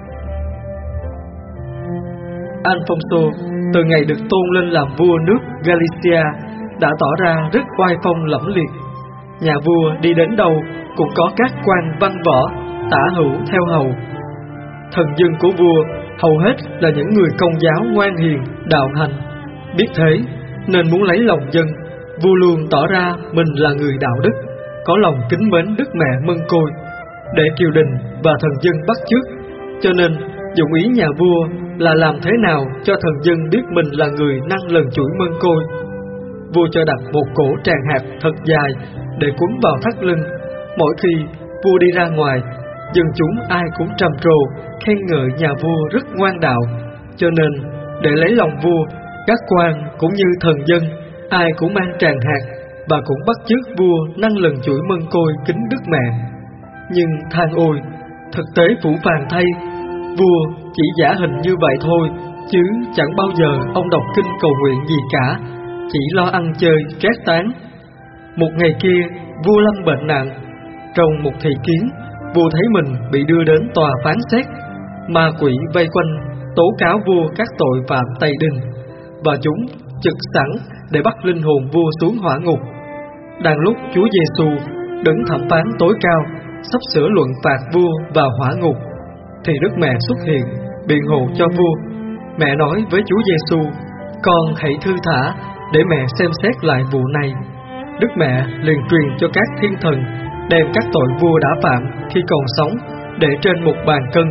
Alfonso, từ ngày được tôn lên làm vua nước Galicia, đã tỏ ra rất oai phong lẫm liệt. Nhà vua đi đến đâu cũng có các quan văn võ, tả hữu theo hầu. Thần dân của vua hầu hết là những người công giáo ngoan hiền, đạo hành. Biết thế nên muốn lấy lòng dân, vua luôn tỏ ra mình là người đạo đức, có lòng kính mến Đức Mẹ mân côi, để triều đình và thần dân bắt chước. Cho nên dụng ý nhà vua là làm thế nào cho thần dân biết mình là người năng lần chuỗi mân côi. Vua cho đặt một cổ tràng hạt thật dài để quấn vào thắt lưng. Mỗi khi vua đi ra ngoài, dân chúng ai cũng trầm trồ khen ngợi nhà vua rất ngoan đạo. Cho nên để lấy lòng vua, các quan cũng như thần dân ai cũng mang tràng hạt và cũng bắt chước vua năng lần chuỗi mân côi kính Đức Mẹ. Nhưng than ôi, thực tế phủ phàng thay, vua chỉ giả hình như vậy thôi, chứ chẳng bao giờ ông đọc kinh cầu nguyện gì cả, chỉ lo ăn chơi trác tán. Một ngày kia, vua lâm bệnh nặng. Trong một thị kiến, vua thấy mình bị đưa đến tòa phán xét. Ma quỷ vây quanh tố cáo vua các tội phạm Tây Đình, và chúng trực sẵn để bắt linh hồn vua xuống hỏa ngục. Đang lúc Chúa Giêsu đứng thẩm phán tối cao, sắp sửa luận phạt vua vào hỏa ngục, thì Đức Mẹ xuất hiện biện hộ cho vua. Mẹ nói với Chúa Giêsu: "Con hãy thư thả để mẹ xem xét lại vụ này." Đức Mẹ liền truyền cho các thiên thần đem các tội vua đã phạm khi còn sống để trên một bàn cân,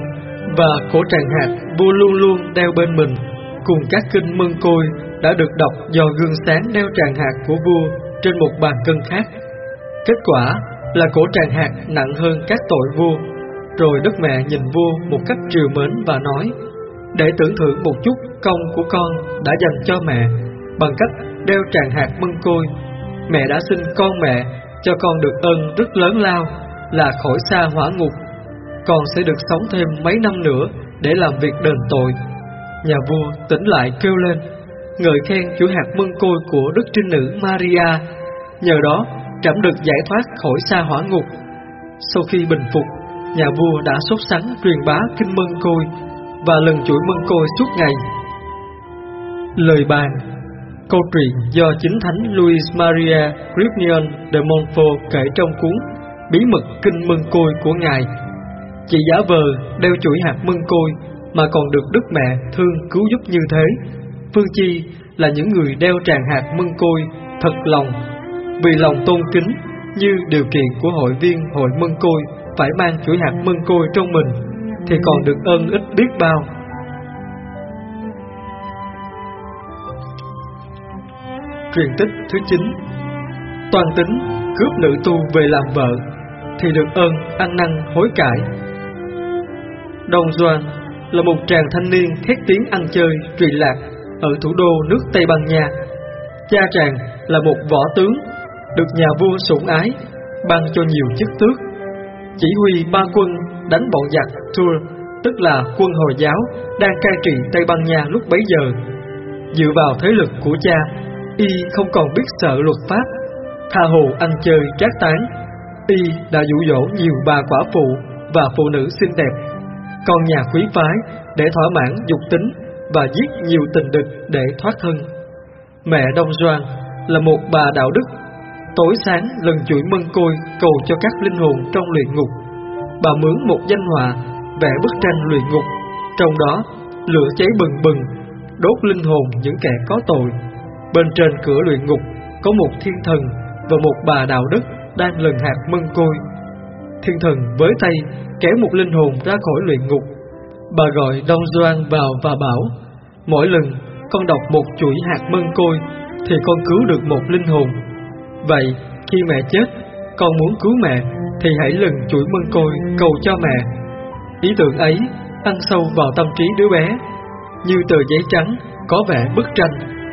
và cổ tràng hạt vua luôn luôn đeo bên mình, cùng các kinh mân côi đã được đọc do gương sáng đeo tràng hạt của vua trên một bàn cân khác. Kết quả là cổ tràng hạt nặng hơn các tội vua. Rồi Đức Mẹ nhìn vua một cách trìu mến và nói: để tưởng thưởng một chút công của con đã dành cho mẹ bằng cách đeo tràng hạt mân côi, mẹ đã xin con mẹ cho con được ơn rất lớn lao là khỏi xa hỏa ngục. Con sẽ được sống thêm mấy năm nữa để làm việc đền tội. Nhà vua tỉnh lại kêu lên, ngợi khen chuỗi hạt mân côi của Đức Trinh Nữ Maria. Nhờ đó trẫm được giải thoát khỏi xa hỏa ngục. Sau khi bình phục, nhà vua đã sốt sắng truyền bá kinh mân côi và lần chuỗi mân côi suốt ngày. Lời bàn. Câu chuyện do chính thánh Louis Maria Grignion de Montfort kể trong cuốn Bí mật kinh mân côi của ngài. Chỉ giả vờ đeo chuỗi hạt mân côi mà còn được Đức Mẹ thương cứu giúp như thế, phương chi là những người đeo tràng hạt mân côi thật lòng, vì lòng tôn kính như điều kiện của hội viên hội mân côi phải mang chuỗi hạt mân côi trong mình, thì còn được ơn ích biết bao. Truyền tích thứ chín. Toàn tính cướp nữ tu về làm vợ thì được ơn ăn năn hối cải. Don Juan là một chàng thanh niên khét tiếng ăn chơi trụy lạc ở thủ đô nước Tây Ban Nha. Cha chàng là một võ tướng được nhà vua sủng ái, ban cho nhiều chức tước, chỉ huy ba quân đánh bọn giặc Tours, tức là quân Hồi giáo đang cai trị Tây Ban Nha lúc bấy giờ. Dựa vào thế lực của cha, y không còn biết sợ luật pháp, tha hồ ăn chơi trác tán. Y đã dụ dỗ nhiều bà quả phụ và phụ nữ xinh đẹp, con nhà quý phái để thỏa mãn dục tính và giết nhiều tình địch để thoát thân. Mẹ Don Juan là một bà đạo đức, tối sáng lần chuỗi mân côi cầu cho các linh hồn trong luyện ngục. Bà mướn một danh họa vẽ bức tranh luyện ngục, trong đó lửa cháy bừng bừng đốt linh hồn những kẻ có tội. Bên trên cửa luyện ngục có một thiên thần và một bà đạo đức đang lần hạt mân côi. Thiên thần với tay kéo một linh hồn ra khỏi luyện ngục. Bà gọi Don Juan vào và bảo: mỗi lần con đọc một chuỗi hạt mân côi thì con cứu được một linh hồn. Vậy khi mẹ chết, con muốn cứu mẹ thì hãy lần chuỗi mân côi cầu cho mẹ. Ý tưởng ấy ăn sâu vào tâm trí đứa bé, như tờ giấy trắng có vẽ bức tranh.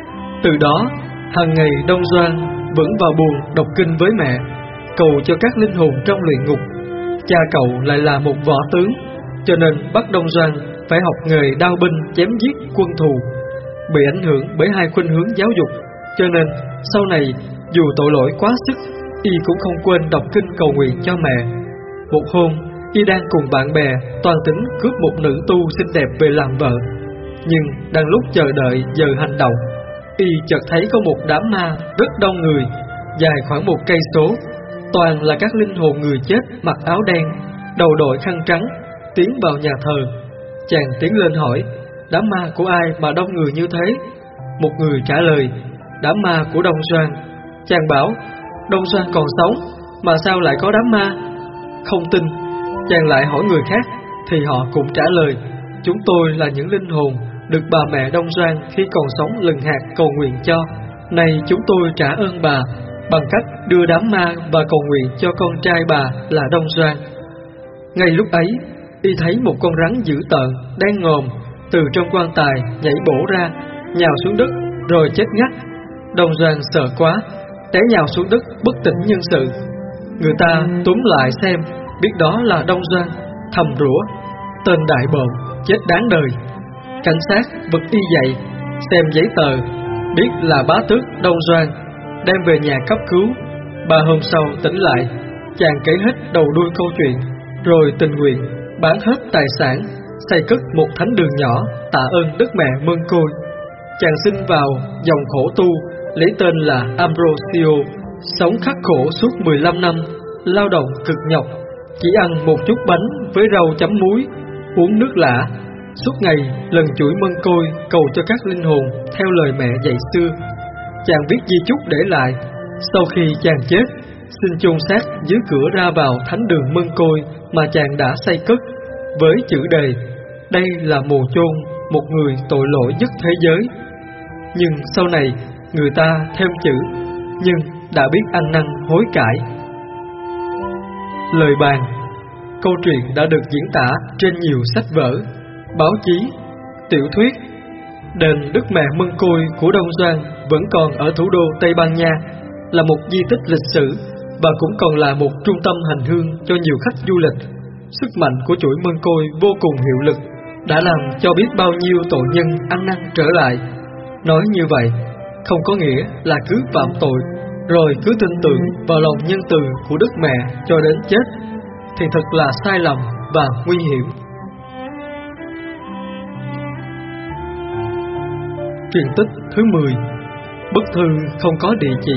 Từ đó, hàng ngày Don Juan vẫn vào buồng đọc kinh với mẹ, cầu cho các linh hồn trong luyện ngục. Cha cậu lại là một võ tướng, cho nên bắt Don Juan phải học nghề đao binh chém giết quân thù. Bị ảnh hưởng bởi hai khuynh hướng giáo dục, cho nên sau này dù tội lỗi quá sức, y cũng không quên đọc kinh cầu nguyện cho mẹ. Một hôm, y đang cùng bạn bè toàn tính cướp một nữ tu xinh đẹp về làm vợ, nhưng đang lúc chờ đợi giờ hành động, y chợt thấy có một đám ma rất đông người, dài khoảng một cây số, toàn là các linh hồn người chết mặc áo đen, đầu đội khăn trắng, tiến vào nhà thờ. Chàng tiến lên hỏi: đám ma của ai mà đông người như thế? Một người trả lời: đám ma của Don Juan. Chàng bảo: Don Juan còn sống mà sao lại có đám ma? Không tin, chàng lại hỏi người khác thì họ cũng trả lời: chúng tôi là những linh hồn được bà mẹ Don Juan khi còn sống lần hạt cầu nguyện cho. Này chúng tôi trả ơn bà bằng cách đưa đám ma và cầu nguyện cho con trai bà là Don Juan. Ngay lúc ấy, y thấy một con rắn dữ tợn đang ngòm từ trong quan tài nhảy bổ ra, nhào xuống đất rồi chết ngắt. Don Juan sợ quá, té nhào xuống đất bất tỉnh nhân sự. Người ta túm lại xem, biết đó là Don Juan, thầm rủa: tên đại bợm chết đáng đời. Cảnh sát bật y dậy, xem giấy tờ, biết là bá tước Don Juan, đem về nhà cấp cứu. Ba hôm sau tỉnh lại, chàng kể hết đầu đuôi câu chuyện, rồi tình nguyện bán hết tài sản, xây cất một thánh đường nhỏ tạ ơn Đức Mẹ Mân Côi. Chàng sinh vào dòng khổ tu, lấy tên là Ambrosio, sống khắc khổ suốt mười lăm năm, lao động cực nhọc, chỉ ăn một chút bánh với rau chấm muối, uống nước lã, suốt ngày lần chuỗi mân côi cầu cho các linh hồn theo lời mẹ dạy xưa. Chàng viết di chúc để lại: sau khi chàng chết, xin chôn xác dưới cửa ra vào thánh đường mân côi mà chàng đã xây cất, với chữ đề: đây là mồ chôn một người tội lỗi nhất thế giới. Nhưng sau này người ta thêm chữ nhưng đã biết ăn năn hối cải. Lời bàn. Câu chuyện đã được diễn tả trên nhiều sách vở, báo chí, tiểu thuyết. Đền Đức Mẹ Mân Côi của Đông Doan vẫn còn ở thủ đô Tây Ban Nha, là một di tích lịch sử và cũng còn là một trung tâm hành hương cho nhiều khách du lịch. Sức mạnh của chuỗi Mân Côi vô cùng hiệu lực, đã làm cho biết bao nhiêu tội nhân ăn năn trở lại. Nói như vậy không có nghĩa là cứ phạm tội rồi cứ tin tưởng vào lòng nhân từ của Đức Mẹ cho đến chết, thì thật là sai lầm và nguy hiểm. Truyền tích thứ mười. Bức thư không có địa chỉ.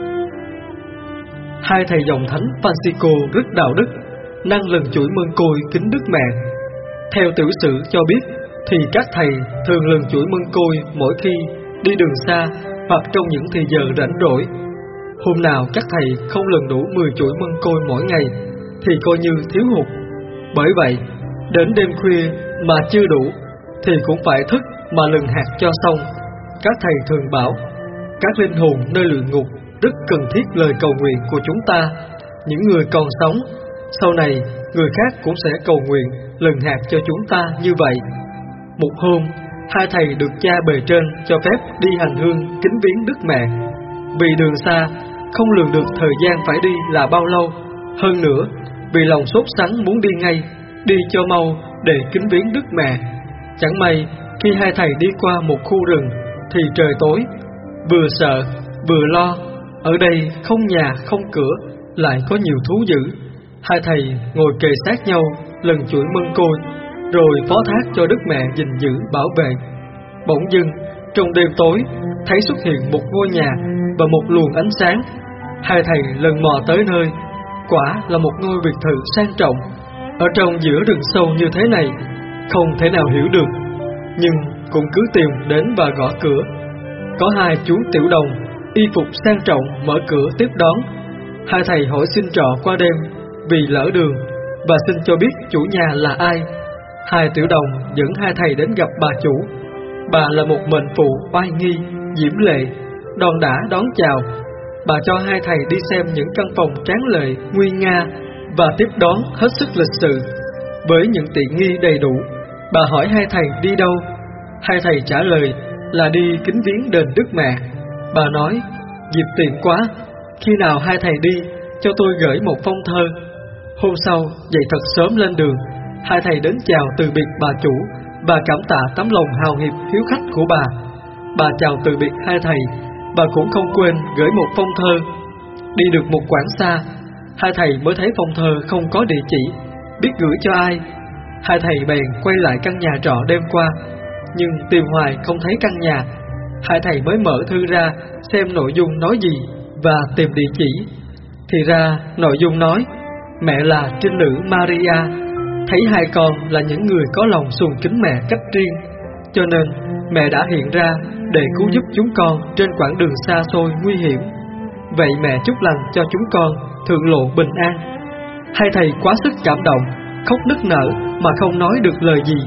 Hai thầy dòng thánh Francisco rất đạo đức, năng lần chuỗi Mân Côi kính Đức Mẹ. Theo tiểu sử cho biết thì các thầy thường lần chuỗi Mân Côi mỗi khi đi đường xa hoặc trong những thì giờ rảnh rỗi. Hôm nào các thầy không lần đủ mười chuỗi Mân Côi mỗi ngày thì coi như thiếu hụt. Bởi vậy đến đêm khuya mà chưa đủ thì cũng phải thức mà lần hạt cho xong. Các thầy thường bảo các linh hồn nơi luyện ngục rất cần thiết lời cầu nguyện của chúng ta. Những người còn sống sau này người khác cũng sẽ cầu nguyện lần hạt cho chúng ta như vậy. Một hôm hai thầy được cha bề trên cho phép đi hành hương kính viếng Đức Mẹ. Vì đường xa không lường được thời gian phải đi là bao lâu. Hơn nữa vì lòng sốt sắng muốn đi ngay, đi cho mau để kính viếng Đức Mẹ. Chẳng may khi hai thầy đi qua một khu rừng thì trời tối. Vừa sợ vừa lo, ở đây không nhà không cửa, lại có nhiều thú dữ. Hai thầy ngồi kề sát nhau lần chuỗi Mân Côi, rồi phó thác cho Đức Mẹ gìn giữ bảo vệ. Bỗng dưng trong đêm tối thấy xuất hiện một ngôi nhà và một luồng ánh sáng. Hai thầy lần mò tới nơi, quả là một ngôi biệt thự sang trọng ở trong giữa rừng sâu như thế này. Không thể nào hiểu được, nhưng cũng cứ tìm đến và gõ cửa. Có hai chú tiểu đồng y phục sang trọng mở cửa tiếp đón. Hai thầy hỏi xin trọ qua đêm vì lỡ đường và xin cho biết chủ nhà là ai. Hai tiểu đồng dẫn hai thầy đến gặp bà chủ. Bà là một mệnh phụ oai nghi, diễm lệ, đon đả đón chào. Bà cho hai thầy đi xem những căn phòng tráng lệ, nguy nga và tiếp đón hết sức lịch sự với những tiện nghi đầy đủ. Bà hỏi hai thầy đi đâu. Hai thầy trả lời là đi kính viếng đền Đức Mẹ. Bà nói dịp tiện quá, khi nào hai thầy đi cho tôi gửi một phong thơ. Hôm sau dậy thật sớm lên đường, hai thầy đến chào từ biệt bà chủ. Bà cảm tạ tấm lòng hào hiệp hiếu khách của bà. Bà chào từ biệt hai thầy, bà cũng không quên gửi một phong thơ. Đi được một quãng xa, hai thầy mới thấy phong thơ không có địa chỉ, biết gửi cho ai. Hai thầy bèn quay lại căn nhà trọ đêm qua, nhưng tìm hoài không thấy căn nhà. Hai thầy mới mở thư ra xem nội dung nói gì và tìm địa chỉ. Thì ra nội dung nói mẹ là trinh nữ Maria, thấy hai con là những người có lòng sùng kính mẹ cách riêng, cho nên mẹ đã hiện ra để cứu giúp chúng con trên quãng đường xa xôi nguy hiểm. Vậy mẹ chúc lành cho chúng con thượng lộ bình an. Hai thầy quá sức cảm động, khóc nức nở mà không nói được lời gì.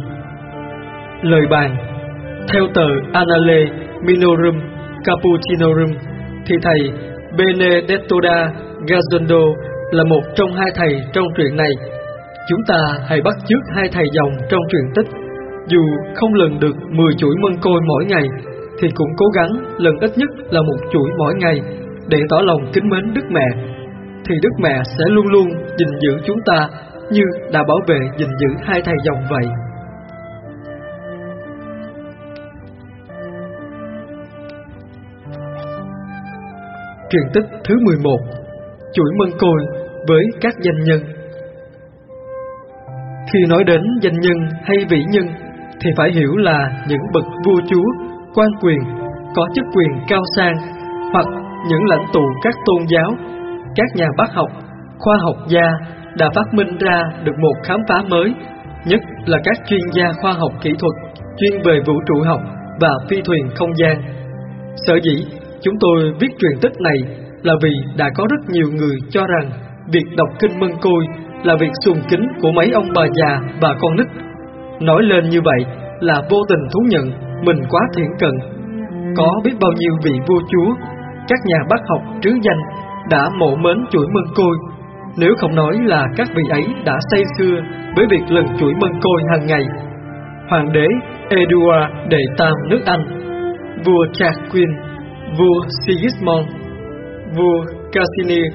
Lời bàn. Theo tờ Annale Minorum Cappuccinorum thì thầy Benedetto da Gazondo là một trong hai thầy trong truyện này. Chúng ta hãy bắt chước hai thầy dòng trong truyền tích. Dù không lần được mười chuỗi Mân Côi mỗi ngày thì cũng cố gắng lần ít nhất là một chuỗi mỗi ngày để tỏ lòng kính mến Đức Mẹ. Thì Đức Mẹ sẽ luôn luôn gìn giữ chúng ta như đã bảo vệ gìn giữ hai thầy dòng vậy. Truyền tích thứ mười một. Chuỗi Mân Côi với các danh nhân. Khi nói đến danh nhân hay vĩ nhân thì phải hiểu là những bậc vua chúa, quan quyền, có chức quyền cao sang, hoặc những lãnh tụ các tôn giáo, các nhà bác học, khoa học gia đã phát minh ra được một khám phá mới, nhất là các chuyên gia khoa học kỹ thuật chuyên về vũ trụ học và phi thuyền không gian. Sở dĩ chúng tôi viết truyền tích này là vì đã có rất nhiều người cho rằng việc đọc kinh Mân Côi là việc sùng kính của mấy ông bà già và con nít. Nói lên như vậy là vô tình thú nhận mình quá thiển cận. Có biết bao nhiêu vị vua chúa, các nhà bác học trứ danh đã mộ mến chuỗi mân côi, nếu không nói là các vị ấy đã say sưa với việc lần chuỗi mân côi hàng ngày. Hoàng đế Edward đệ tam nước Anh, vua Charles Quint, vua Sigismund, vua Casimir,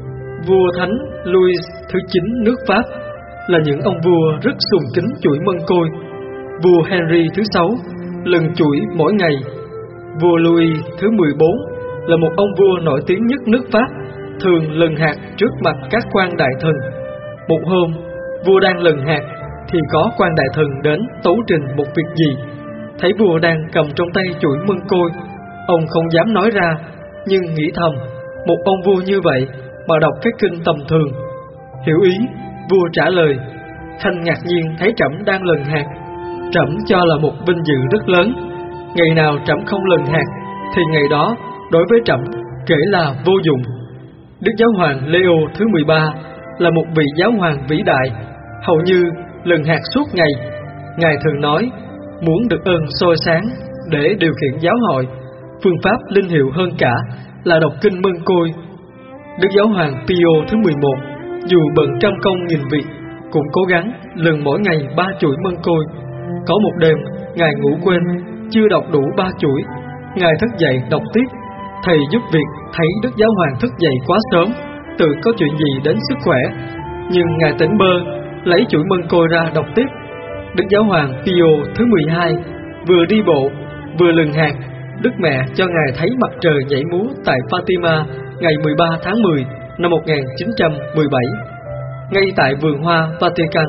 vua Thánh Louis thứ chín nước Pháp là những ông vua rất sùng kính chuỗi mân côi. Vua Henry thứ sáu lần chuỗi mỗi ngày. Vua Louis thứ mười bốn là một ông vua nổi tiếng nhất nước Pháp, thường lần hạt trước mặt các quan đại thần. Một hôm, vua đang lần hạt thì có quan đại thần đến tấu trình một việc gì. Thấy vua đang cầm trong tay chuỗi mân côi, ông không dám nói ra, nhưng nghĩ thầm, một ông vua như vậy mà đọc cái kinh tầm thường. Hiểu ý, vua trả lời: Khanh ngạc nhiên thấy trẫm đang lần hạt, trẫm cho là một vinh dự rất lớn. Ngày nào trẫm không lần hạt thì ngày đó đối với trẫm kể là vô dụng. Đức Giáo hoàng Leo thứ mười ba là một vị giáo hoàng vĩ đại, hầu như lần hạt suốt ngày. Ngài thường nói muốn được ơn soi sáng để điều khiển giáo hội, phương pháp linh hiệu hơn cả là đọc kinh mân côi. Đức Giáo hoàng Pio thứ mười một dù bận trăm công nghìn việc cũng cố gắng lần mỗi ngày ba chuỗi mân côi. Có một đêm ngài ngủ quên, chưa đọc đủ ba chuỗi. Ngài thức dậy đọc tiếp. Thầy giúp việc thấy Đức Giáo hoàng thức dậy quá sớm, tưởng có chuyện gì đến sức khỏe, nhưng ngài tỉnh bơ, lấy chuỗi mân côi ra đọc tiếp. Đức Giáo hoàng Pio thứ mười hai vừa đi bộ vừa lần hạt, Đức Mẹ cho ngài thấy mặt trời nhảy múa tại Fatima ngày mười ba tháng mười năm một nghìn chín trăm mười bảy, ngay tại vườn hoa Vatican.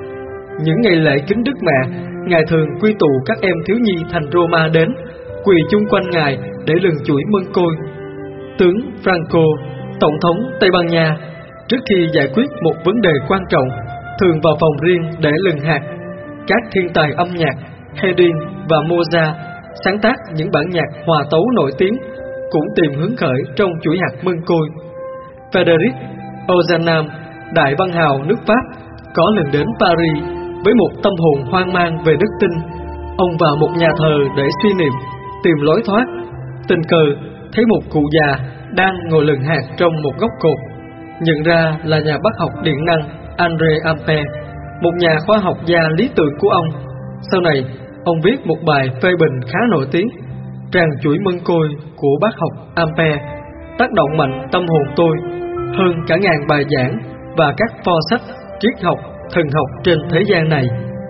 Những ngày lễ kính Đức Mẹ, ngài thường quy tụ các em thiếu nhi thành Roma đến quỳ chung quanh ngài để lần chuỗi mân côi. Tướng Franco, tổng thống Tây Ban Nha, trước khi giải quyết một vấn đề quan trọng, thường vào phòng riêng để lần hạt. Các thiên tài âm nhạc Haydn và Mozart sáng tác những bản nhạc hòa tấu nổi tiếng cũng tìm hứng khởi trong chuỗi hạt mân côi. Frédéric Ozanam, đại văn hào nước Pháp, có lần đến Paris với một tâm hồn hoang mang về đức tin. Ông vào một nhà thờ để suy niệm, tìm lối thoát. Tình cờ thấy một cụ già đang ngồi lần hạt trong một góc cột, nhận ra là nhà bác học điện năng André Ampère, một nhà khoa học gia lý tưởng của ông. Sau này, ông viết một bài phê bình khá nổi tiếng, tràng chuỗi mân côi của bác học Ampère tác động mạnh tâm hồn tôi hơn cả ngàn bài giảng và các pho sách triết học, thần học trên thế gian này.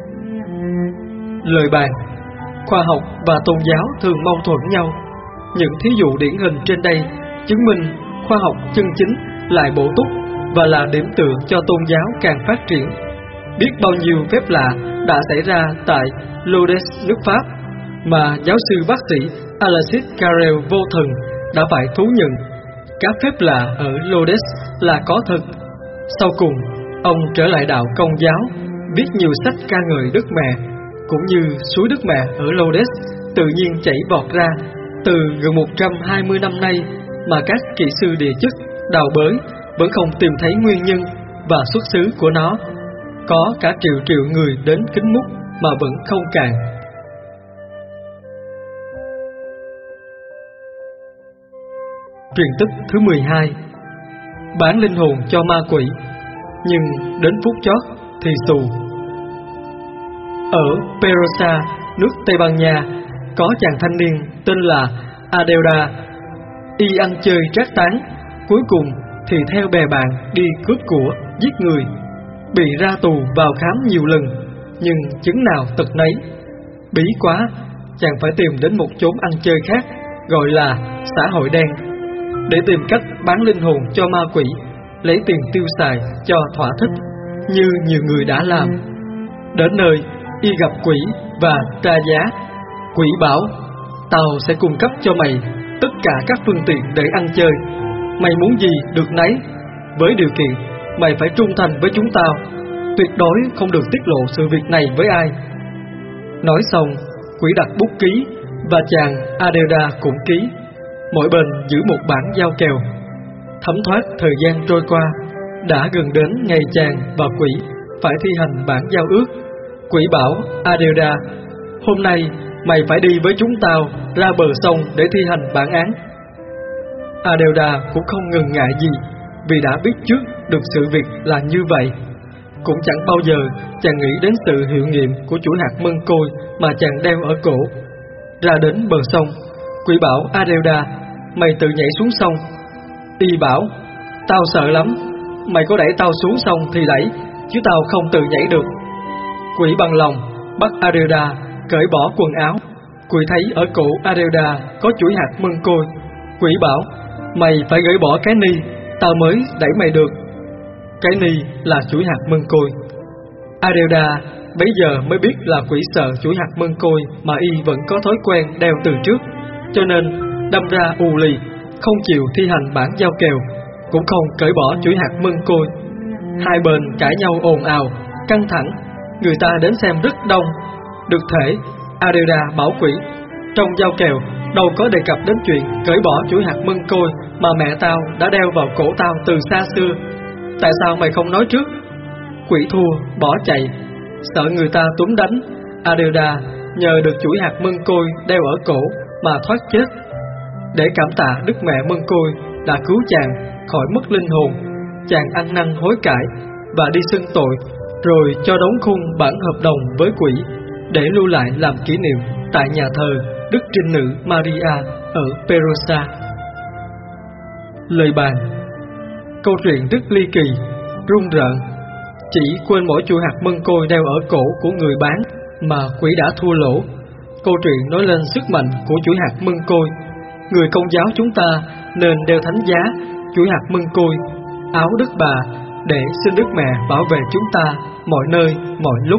Lời bàn: khoa học và tôn giáo thường mâu thuẫn nhau. Những thí dụ điển hình trên đây chứng minh khoa học chân chính lại bổ túc và là điểm tựa cho tôn giáo càng phát triển. Biết bao nhiêu phép lạ đã xảy ra tại Lourdes, nước Pháp, mà giáo sư bác sĩ Alexis Carrel vô thần đã phải thú nhận các phép lạ ở Lourdes là có thật. Sau cùng, ông trở lại đạo Công giáo, viết nhiều sách ca ngợi Đức Mẹ, cũng như suối Đức Mẹ ở Lourdes tự nhiên chảy vọt ra. Từ gần một trăm hai mươi năm nay mà các kỹ sư địa chất đào bới vẫn không tìm thấy nguyên nhân và xuất xứ của nó. Có cả triệu triệu người đến kính múc mà vẫn không cạn. Truyền tích thứ mười hai: bán linh hồn cho ma quỷ, nhưng đến phút chót thì xù. Ở Perosa, nước Tây Ban Nha, có chàng thanh niên tên là Adelda. Y ăn chơi trác tán, cuối cùng thì theo bè bạn đi cướp của, giết người. Bị ra tù vào khám nhiều lần, nhưng chứng nào tật nấy. Bí quá, chàng phải tìm đến một chốn ăn chơi khác, gọi là xã hội đen, để tìm cách bán linh hồn cho ma quỷ, lấy tiền tiêu xài cho thỏa thích, như nhiều người đã làm. Đến nơi, y gặp quỷ và tra giá. Quỷ bảo: tao sẽ cung cấp cho mày tất cả các phương tiện để ăn chơi. Mày muốn gì được nấy, với điều kiện mày phải trung thành với chúng tao, tuyệt đối không được tiết lộ sự việc này với ai. Nói xong, quỷ đặt bút ký và chàng Adelda cũng ký, mỗi bên giữ một bản giao kèo. Thấm thoát thời gian trôi qua, đã gần đến ngày chàng và quỷ phải thi hành bản giao ước. Quỷ bảo Adelda, hôm nay mày phải đi với chúng tao ra bờ sông để thi hành bản án. Adelda cũng không ngần ngại gì, vì đã biết trước được sự việc là như vậy. Cũng chẳng bao giờ chàng nghĩ đến sự hiệu nghiệm của chuỗi hạt mân côi mà chàng đeo ở cổ. Ra đến bờ sông, quỷ bảo Adelda, mày tự nhảy xuống sông. Y bảo, tao sợ lắm, mày có đẩy tao xuống sông thì đẩy, chứ tao không tự nhảy được. Quỷ bằng lòng bắt Adelda cởi bỏ quần áo. Quỷ thấy ở cổ Adelda có chuỗi hạt mân côi. Quỷ bảo, mày phải gỡ bỏ cái ni, tao mới đẩy mày được. Cái ni là chuỗi hạt mân côi. Adelda bấy giờ mới biết là quỷ sợ chuỗi hạt mân côi mà y vẫn có thói quen đeo từ trước, cho nên đâm ra ù lì, không chịu thi hành bản giao kèo, cũng không cởi bỏ chuỗi hạt mân côi. Hai bên cãi nhau ồn ào, căng thẳng, người ta đến xem rất đông. Được thể, Adelda bảo quỷ, trong giao kèo đâu có đề cập đến chuyện cởi bỏ chuỗi hạt mân côi mà mẹ tao đã đeo vào cổ tao từ xa xưa. Tại sao mày không nói trước? Quỷ thua, bỏ chạy. Sợ người ta túm đánh, Adelda nhờ được chuỗi hạt mân côi đeo ở cổ mà thoát chết. Để cảm tạ đức mẹ mân côi đã cứu chàng khỏi mất linh hồn, chàng ăn năn hối cải và đi xưng tội, rồi cho đóng khung bản hợp đồng với quỷ để lưu lại làm kỷ niệm tại nhà thờ Đức Trinh Nữ Maria ở Perosa. Lời bàn. Câu chuyện rất ly kỳ, rung rợn. Chỉ quên mỗi chuỗi hạt mân côi đeo ở cổ của người bán mà quỷ đã thua lỗ. Câu chuyện nói lên sức mạnh của chuỗi hạt mân côi. Người Công giáo chúng ta nên đeo thánh giá, chuỗi hạt mân côi, áo Đức Bà để xin Đức Mẹ bảo vệ chúng ta mọi nơi, mọi lúc.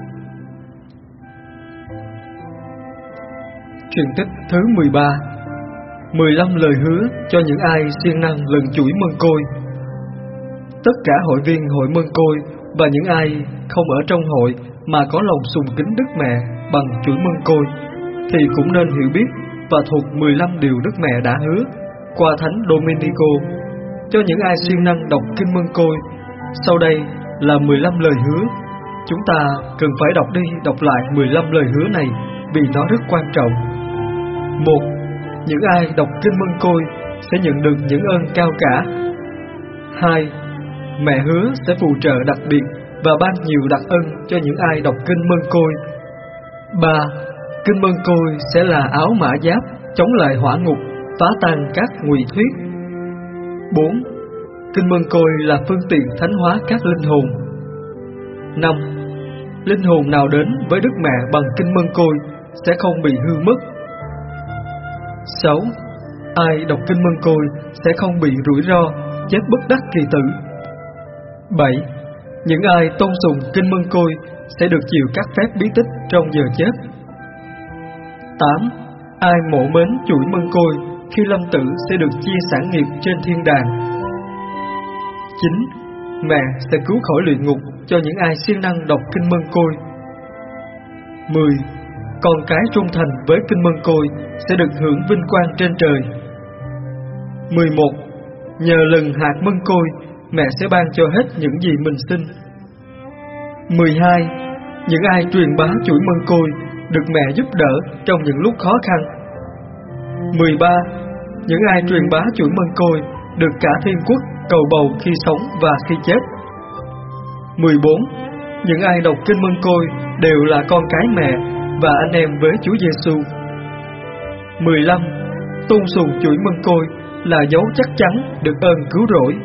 Truyền tích thứ mười ba. mười lăm lời hứa cho những ai siêng năng lần chuỗi mân côi. Tất cả hội viên hội mân côi và những ai không ở trong hội mà có lòng sùng kính Đức Mẹ bằng chuỗi mân côi thì cũng nên hiểu biết và thuộc mười lăm điều Đức Mẹ đã hứa qua Thánh Domenico cho những ai siêng năng đọc kinh mân côi. Sau đây là mười lăm lời hứa. Chúng ta cần phải đọc đi đọc lại mười lăm lời hứa này vì nó rất quan trọng. Một. Những ai đọc kinh mân côi sẽ nhận được những ơn cao cả. Hai. Mẹ hứa sẽ phù trợ đặc biệt và ban nhiều đặc ân cho những ai đọc kinh mân côi. Ba. Kinh mân côi sẽ là áo mã giáp chống lại hỏa ngục, phá tan các ngụy thuyết. Bốn. Kinh mân côi là phương tiện thánh hóa các linh hồn. Năm. Linh hồn nào đến với Đức Mẹ bằng kinh mân côi sẽ không bị hư mất. Sáu. Ai đọc kinh mân côi sẽ không bị rủi ro chết bất đắc kỳ tử. Bảy. Những ai tôn sùng kinh mân côi sẽ được chịu các phép bí tích trong giờ chết. Tám. Ai mộ mến chuỗi mân côi khi lâm tử sẽ được chia sản nghiệp trên thiên đàng. Chín. Mẹ sẽ cứu khỏi luyện ngục cho những ai siêng năng đọc kinh mân côi. Mười. Con cái trung thành với kinh mân côi sẽ được hưởng vinh quang trên trời. Mười một. Nhờ lần hạt mân côi, mẹ sẽ ban cho hết những gì mình xin. Mười hai. Những ai truyền bá chuỗi mân côi được mẹ giúp đỡ trong những lúc khó khăn. Mười ba. Những ai truyền bá chuỗi mân côi được cả thiên quốc cầu bầu khi sống và khi chết. Mười bốn. Những ai đọc kinh mân côi đều là con cái mẹ và anh em với Chúa Giêsu. Mười lăm. Tôn sùng chuỗi mân côi là dấu chắc chắn được ơn cứu rỗi.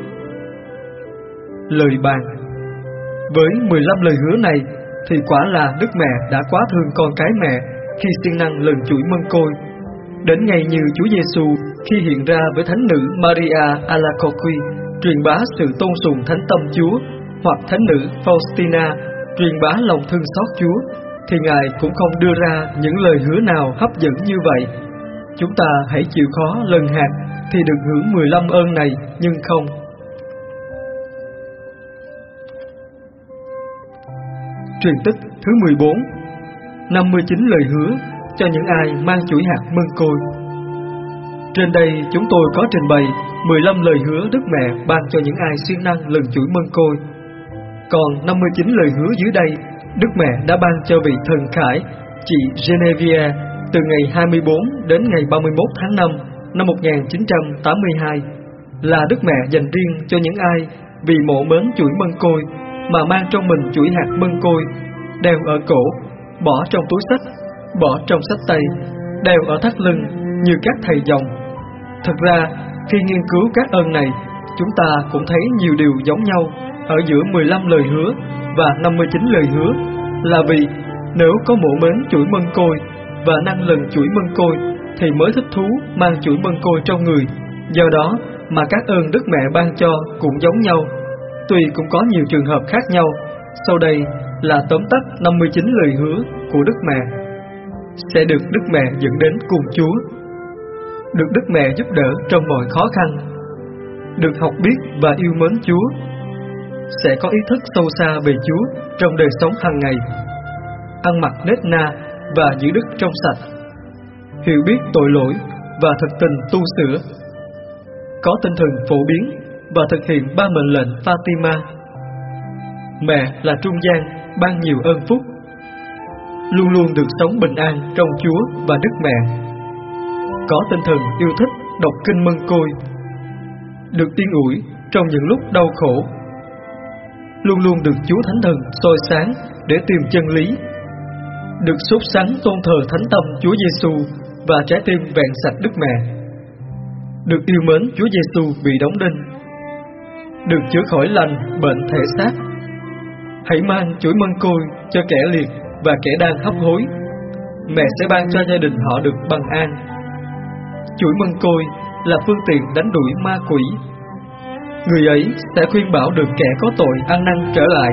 Lời bàn. Với mười lăm lời hứa này thì quả là Đức Mẹ đã quá thương con cái mẹ khi siêng năng lần chuỗi mân côi. Đến ngày như Chúa Giêsu khi hiện ra với thánh nữ Maria Alacoque truyền bá sự tôn sùng thánh tâm Chúa, hoặc thánh nữ Faustina truyền bá lòng thương xót Chúa, thì Ngài cũng không đưa ra những lời hứa nào hấp dẫn như vậy. Chúng ta hãy chịu khó lần hạt thì được hưởng mười lăm ơn này, nhưng không. Truyền tích thứ mười bốn. năm mươi chín lời hứa cho những ai mang chuỗi hạt mân côi. Trên đây chúng tôi có trình bày mười lăm lời hứa Đức Mẹ ban cho những ai siêng năng lần chuỗi mân côi. Còn năm mươi chín lời hứa dưới đây Đức Mẹ đã ban cho vị thần khải, chị Genevieve, từ ngày hai mươi bốn đến ngày ba mươi mốt tháng năm năm một nghìn chín trăm tám mươi hai, là Đức Mẹ dành riêng cho những ai vì mộ mến chuỗi mân côi mà mang trong mình chuỗi hạt mân côi, đeo ở cổ, bỏ trong túi xách, bỏ trong xách tay, đeo ở thắt lưng như các thầy dòng. Thật ra, khi nghiên cứu các ơn này, chúng ta cũng thấy nhiều điều giống nhau ở giữa mười lăm lời hứa và năm mươi chín lời hứa, là vì nếu có mộ mến chuỗi mân côi và năng lần chuỗi mân côi thì mới thích thú mang chuỗi mân côi trong người. Do đó mà các ơn Đức Mẹ ban cho cũng giống nhau, tuy cũng có nhiều trường hợp khác nhau. Sau đây là tóm tắt năm mươi chín lời hứa của Đức Mẹ. Sẽ được Đức Mẹ dẫn đến cùng Chúa, được Đức Mẹ giúp đỡ trong mọi khó khăn, được học biết và yêu mến Chúa, sẽ có ý thức sâu xa về Chúa trong đời sống hàng ngày, ăn mặc nết na và giữ đức trong sạch, hiểu biết tội lỗi và thực tình tu sửa, có tinh thần phổ biến và thực hiện ba mệnh lệnh Fatima. Mẹ là trung gian ban nhiều ơn phúc, luôn luôn được sống bình an trong Chúa và Đức Mẹ, có tinh thần yêu thích đọc kinh mân côi, được yên ủi trong những lúc đau khổ, luôn luôn được Chúa Thánh Thần soi sáng để tìm chân lý, được sốt sắng tôn thờ thánh tâm Chúa Giêsu và trái tim vẹn sạch Đức Mẹ, được yêu mến Chúa Giêsu bị đóng đinh, được chữa khỏi lành bệnh thể xác. Hãy mang chuỗi mân côi cho kẻ liệt và kẻ đang hấp hối, mẹ sẽ ban cho gia đình họ được bằng an. Chuỗi mân côi là phương tiện đánh đuổi ma quỷ. Người ấy sẽ khuyên bảo được kẻ có tội ăn năn trở lại.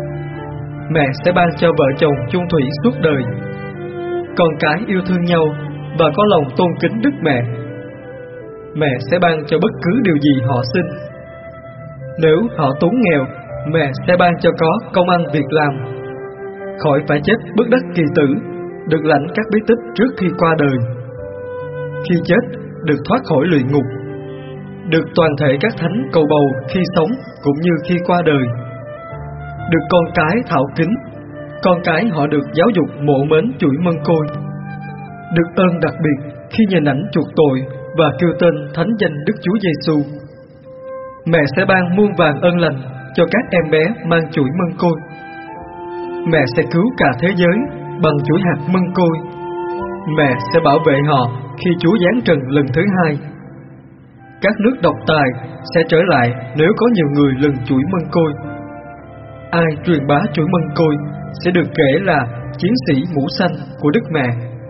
Mẹ sẽ ban cho vợ chồng chung thủy suốt đời, con cái yêu thương nhau và có lòng tôn kính Đức Mẹ. Mẹ sẽ ban cho bất cứ điều gì họ xin. Nếu họ túng nghèo, mẹ sẽ ban cho có công ăn việc làm, khỏi phải chết bất đắc kỳ tử, được lãnh các bí tích trước khi qua đời. Khi chết, được thoát khỏi luyện ngục, được toàn thể các thánh cầu bầu khi sống cũng như khi qua đời, được con cái thảo kính, con cái họ được giáo dục mộ mến chuỗi mân côi, được ơn đặc biệt khi nhìn ảnh chuộc tội và kêu tên thánh danh Đức Chúa Giêsu. Mẹ sẽ ban muôn vàn ơn lành cho các em bé mang chuỗi mân côi. Mẹ sẽ cứu cả thế giới bằng chuỗi hạt mân côi. Mẹ sẽ bảo vệ họ khi Chúa giáng trần lần thứ hai. Các nước độc tài sẽ trở lại nếu có nhiều người lần chuỗi mân côi. Ai truyền bá chuỗi mân côi sẽ được kể là chiến sĩ mũ xanh của Đức Mẹ.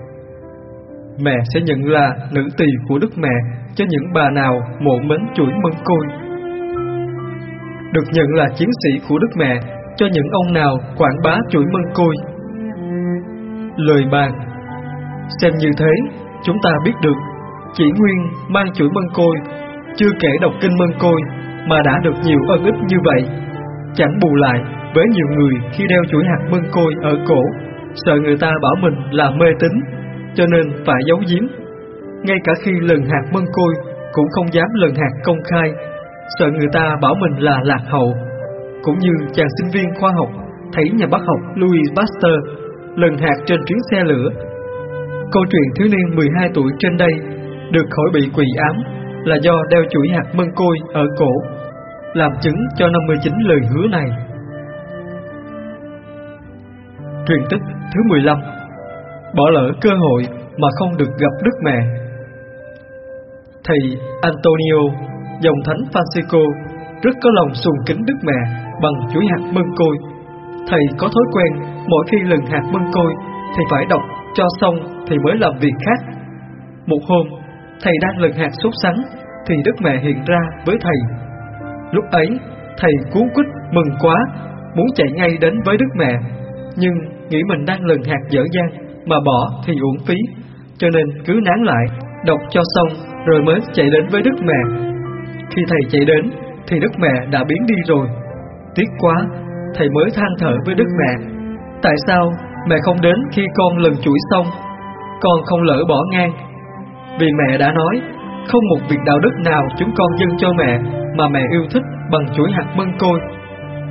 Mẹ sẽ nhận là nữ tỳ của Đức Mẹ cho những bà nào mộ mến chuỗi mân côi, được nhận là chiến sĩ của Đức Mẹ cho những ông nào quảng bá chuỗi mân côi. Lời bàn. Xem như thế, chúng ta biết được chỉ nguyên mang chuỗi mân côi, chưa kể đọc kinh mân côi, mà đã được nhiều ân ích như vậy. Chẳng bù lại, với nhiều người khi đeo chuỗi hạt mân côi ở cổ, sợ người ta bảo mình là mê tín, cho nên phải giấu giếm. Ngay cả khi lần hạt mân côi cũng không dám lần hạt công khai, sợ người ta bảo mình là lạc hậu. Cũng như chàng sinh viên khoa học thấy nhà bác học Louis Pasteur lần hạt trên chuyến xe lửa. Câu chuyện thiếu niên mười hai tuổi trên đây được khỏi bị quỷ ám là do đeo chuỗi hạt mân côi ở cổ, làm chứng cho năm mươi chín lời hứa này. Truyền tích thứ mười lăm. Bỏ lỡ cơ hội mà không được gặp Đức Mẹ. Thầy Antonio, dòng thánh Francisco, rất có lòng sùng kính Đức Mẹ bằng chuỗi hạt mân côi. Thầy có thói quen mỗi khi lần hạt mân côi thì phải đọc cho xong thì mới làm việc khác. Một hôm, thầy đang lần hạt sốt sắng thì Đức Mẹ hiện ra với thầy. Lúc ấy, thầy cuống quýt mừng quá, muốn chạy ngay đến với Đức Mẹ, nhưng nghĩ mình đang lần hạt dở dang mà bỏ thì uổng phí, cho nên cứ nán lại, đọc cho xong rồi mới chạy đến với Đức Mẹ. Khi thầy chạy đến thì Đức Mẹ đã biến đi rồi. Tiếc quá, thầy mới than thở với Đức Mẹ: tại sao mẹ không đến khi con lần chuỗi xong? Con không lỡ bỏ ngang. Vì mẹ đã nói, không một việc đạo đức nào chúng con dâng cho mẹ mà mẹ yêu thích bằng chuỗi hạt mân côi.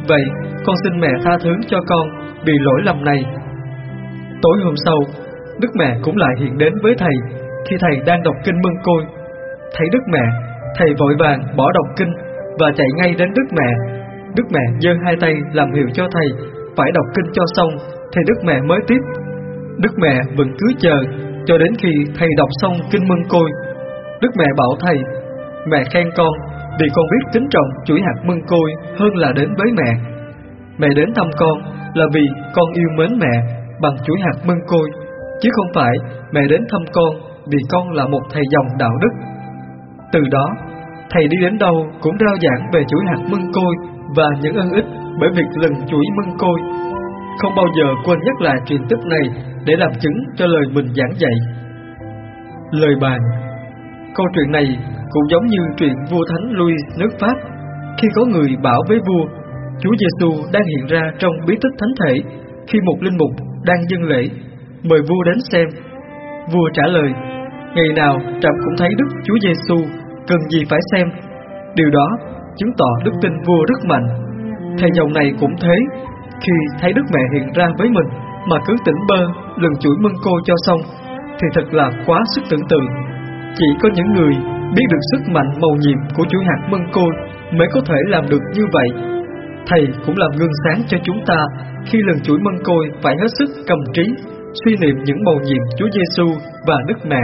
Vậy con xin mẹ tha thứ cho con vì lỗi lầm này. Tối hôm sau, Đức Mẹ cũng lại hiện đến với thầy khi thầy đang đọc kinh Mân Côi. Thấy Đức Mẹ, thầy vội vàng bỏ đọc kinh và chạy ngay đến Đức Mẹ. Đức Mẹ giơ hai tay làm hiệu cho thầy phải đọc kinh cho xong thì Đức Mẹ mới tiếp. Đức Mẹ vẫn cứ chờ cho đến khi thầy đọc xong kinh Mân Côi. Đức Mẹ bảo thầy: mẹ khen con vì con biết kính trọng chuỗi hạt mân côi hơn là đến với mẹ. Mẹ đến thăm con là vì con yêu mến mẹ bằng chuỗi hạt mân côi, chứ không phải mẹ đến thăm con vì con là một thầy dòng đạo đức. Từ đó, thầy đi đến đâu cũng rao giảng về chuỗi hạt mân côi và những ân ích bởi việc lần chuỗi mân côi, không bao giờ quên nhắc lại truyền tích này để làm chứng cho lời mình giảng dạy. Lời bàn. Câu chuyện này cũng giống như chuyện vua thánh Louis nước Pháp, khi có người bảo với vua Chúa Giêsu đang hiện ra trong bí tích thánh thể khi một linh mục đang dâng lễ, mời vua đến xem. Vua trả lời: ngày nào trẫm cũng thấy Đức Chúa Giêsu, cần gì phải xem. Điều đó chứng tỏ đức tin vua rất mạnh. Thầy dòng này cũng thế, khi thấy Đức Mẹ hiện ra với mình mà cứ tỉnh bơ lần chuỗi mân côi cho xong thì thật là quá sức tưởng tượng. Chỉ có những người biết được sức mạnh mầu nhiệm của chuỗi hạt mân côi mới có thể làm được như vậy. Thầy cũng làm gương sáng cho chúng ta khi lần chuỗi mân côi phải hết sức cầm trí, suy niệm những mầu nhiệm Chúa Giêsu và Đức Mẹ.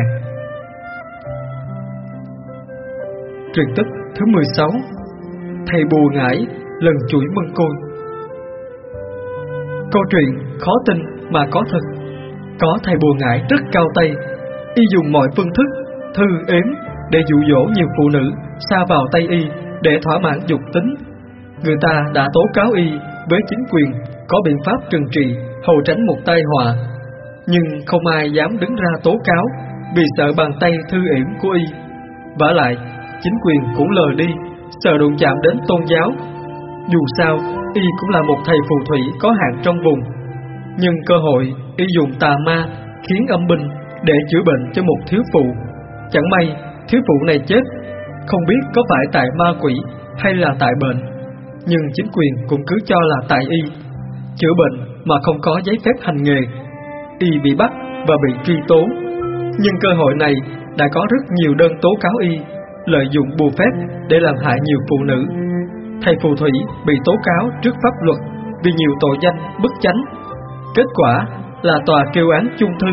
Truyền tích thứ mười sáu. Thầy bùa ngải lần chuỗi mân côi. Câu chuyện khó tin mà có thật. Có thầy bùa ngải rất cao tay, y dùng mọi phương thức thư ếm để dụ dỗ nhiều phụ nữ sa vào tay y để thỏa mãn dục tính. Người ta đã tố cáo y với chính quyền có biện pháp trừng trị hầu tránh một tai họa, nhưng không ai dám đứng ra tố cáo vì sợ bàn tay thư ếm của y. Vả lại, chính quyền cũng lờ đi, sợ đụng chạm đến tôn giáo. Dù sao, y cũng là một thầy phù thủy có hạn trong vùng, nhưng cơ hội y dùng tà ma khiến âm binh để chữa bệnh cho một thiếu phụ. Chẳng may thiếu phụ này chết, không biết có phải tại ma quỷ hay là tại bệnh, nhưng chính quyền cũng cứ cho là tại y. Chữa bệnh mà không có giấy phép hành nghề, y bị bắt và bị truy tố. Nhưng cơ hội này đã có rất nhiều đơn tố cáo y lợi dụng bùa phép để làm hại nhiều phụ nữ. Thầy phù thủy bị tố cáo trước pháp luật vì nhiều tội danh bất chánh. Kết quả là tòa kêu án chung thân.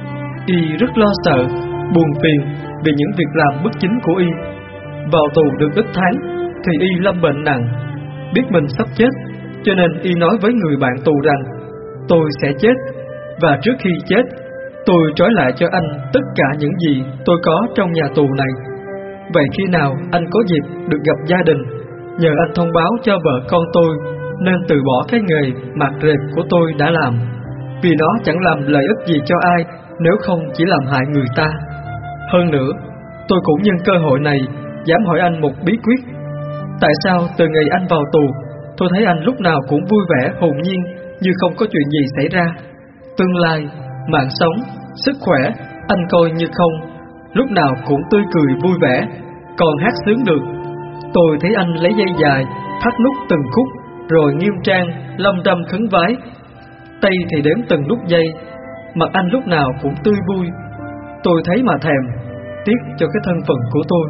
Y rất lo sợ, buồn phiền vì những việc làm bất chính của y. Vào tù được ít tháng thì y lâm bệnh nặng, biết mình sắp chết, cho nên y nói với người bạn tù rằng: tôi sẽ chết, và trước khi chết tôi trói lại cho anh tất cả những gì tôi có trong nhà tù này. Vậy khi nào anh có dịp được gặp gia đình, nhờ anh thông báo cho vợ con tôi nên từ bỏ cái nghề mạt rệp của tôi đã làm, vì nó chẳng làm lợi ích gì cho ai, nếu không chỉ làm hại người ta. Hơn nữa, tôi cũng nhân cơ hội này dám hỏi anh một bí quyết. Tại sao từ ngày anh vào tù, tôi thấy anh lúc nào cũng vui vẻ hồn nhiên, như không có chuyện gì xảy ra? Tương lai, mạng sống, sức khỏe, anh coi như không, lúc nào cũng tươi cười vui vẻ, còn hát sướng được. Tôi thấy anh lấy dây dài thắt nút từng khúc, rồi nghiêm trang lâm râm khấn vái, tay thì đếm từng nút dây. Mặt anh lúc nào cũng tươi vui, tôi thấy mà thèm, tiếc cho cái thân phận của tôi.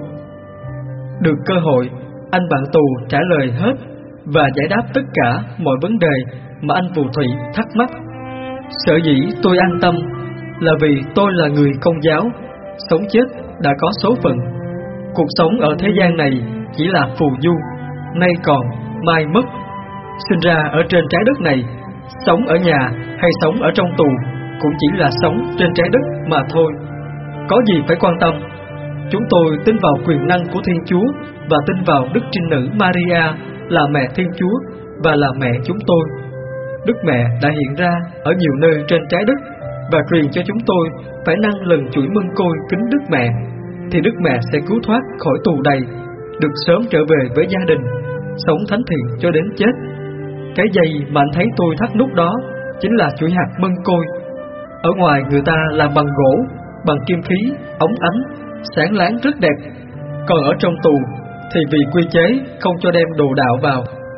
Được cơ hội, anh bạn tù trả lời hết và giải đáp tất cả mọi vấn đề mà anh phù thủy thắc mắc. Sở dĩ tôi an tâm là vì tôi là người Công giáo, sống chết đã có số phận. Cuộc sống ở thế gian này chỉ là phù du, nay còn, mai mất. Sinh ra ở trên trái đất này, sống ở nhà hay sống ở trong tù cũng chỉ là sống trên trái đất mà thôi. Có gì phải quan tâm. Chúng tôi tin vào quyền năng của Thiên Chúa và tin vào Đức Trinh Nữ Maria là mẹ Thiên Chúa và là mẹ chúng tôi. Đức Mẹ đã hiện ra ở nhiều nơi trên trái đất và truyền cho chúng tôi phải nâng lần chuỗi mân côi kính Đức Mẹ, thì Đức Mẹ sẽ cứu thoát khỏi tù đầy, được sớm trở về với gia đình, sống thánh thiện cho đến chết. Cái dây mà anh thấy tôi thắt nút đó chính là chuỗi hạt mân côi. Ở ngoài người ta làm bằng gỗ, bằng kim khí, óng ánh, sáng láng rất đẹp. Còn ở trong tù thì vì quy chế không cho đem đồ đạo vào,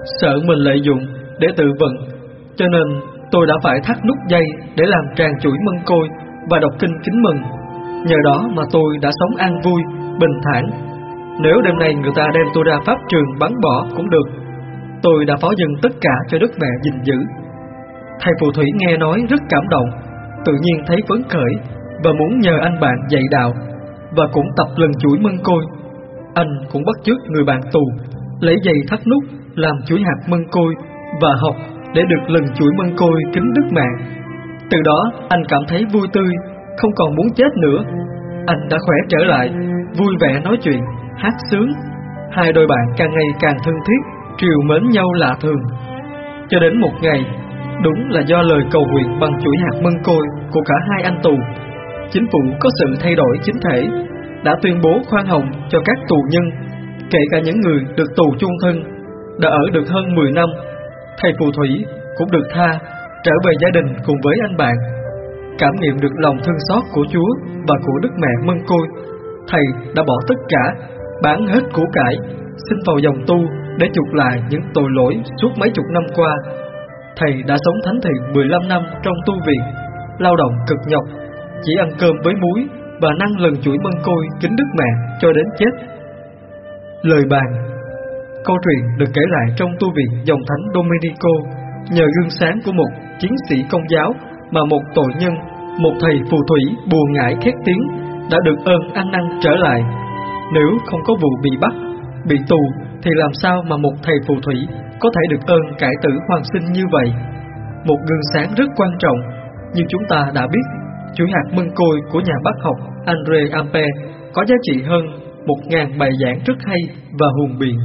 sợ mình lợi dụng để tự vận, cho nên tôi đã phải thắt nút dây để làm tràn chuỗi mân côi và đọc kinh kính mừng. Nhờ đó mà tôi đã sống an vui, bình thản. Nếu đêm nay người ta đem tôi ra pháp trường bắn bỏ cũng được. Tôi đã phó dâng tất cả cho Đức Mẹ gìn giữ. Thầy phù thủy nghe nói rất cảm động, tự nhiên thấy phấn khởi và muốn nhờ anh bạn dạy đạo, và cũng tập lần chuỗi mân côi. Anh cũng bắt chước người bạn tù lấy dây thắt nút làm chuỗi hạt mân côi và học để được lần chuỗi mân côi kính Đức Mẹ. Từ đó anh cảm thấy vui tươi, không còn muốn chết nữa. Anh đã khỏe trở lại, vui vẻ nói chuyện, hát sướng. Hai đôi bạn càng ngày càng thân thiết, trìu mến nhau lạ thường. Cho đến một ngày, đúng là do lời cầu nguyện bằng chuỗi hạt mân côi của cả hai anh tù, chính phủ có sự thay đổi chính thể, đã tuyên bố khoan hồng cho các tù nhân, kể cả những người được tù chung thân, đã ở được hơn mười năm. Thầy phù thủy cũng được tha, trở về gia đình cùng với anh bạn. Cảm nghiệm được lòng thương xót của Chúa và của Đức Mẹ Mân Côi, thầy đã bỏ tất cả, bán hết của cải, xin vào dòng tu để chuộc lại những tội lỗi suốt mấy chục năm qua. Thầy đã sống thánh thiện mười lăm năm trong tu viện, lao động cực nhọc, chỉ ăn cơm với muối và năng lần chuỗi mân côi kính Đức Mẹ cho đến chết. Lời bàn. Câu chuyện được kể lại trong tu viện dòng thánh Domenico, nhờ gương sáng của một chiến sĩ công giáo mà một tội nhân, một thầy phù thủy buồn ngãi khét tiếng đã được ơn ăn năn trở lại. Nếu không có vụ bị bắt, bị tù thì làm sao mà một thầy phù thủy có thể được ơn cải tử hoàn sinh như vậy? Một gương sáng rất quan trọng. Như chúng ta đã biết, chuỗi hạt mân côi của nhà bác học Andre Ampère có giá trị hơn một ngàn bài giảng rất hay và hùng biện.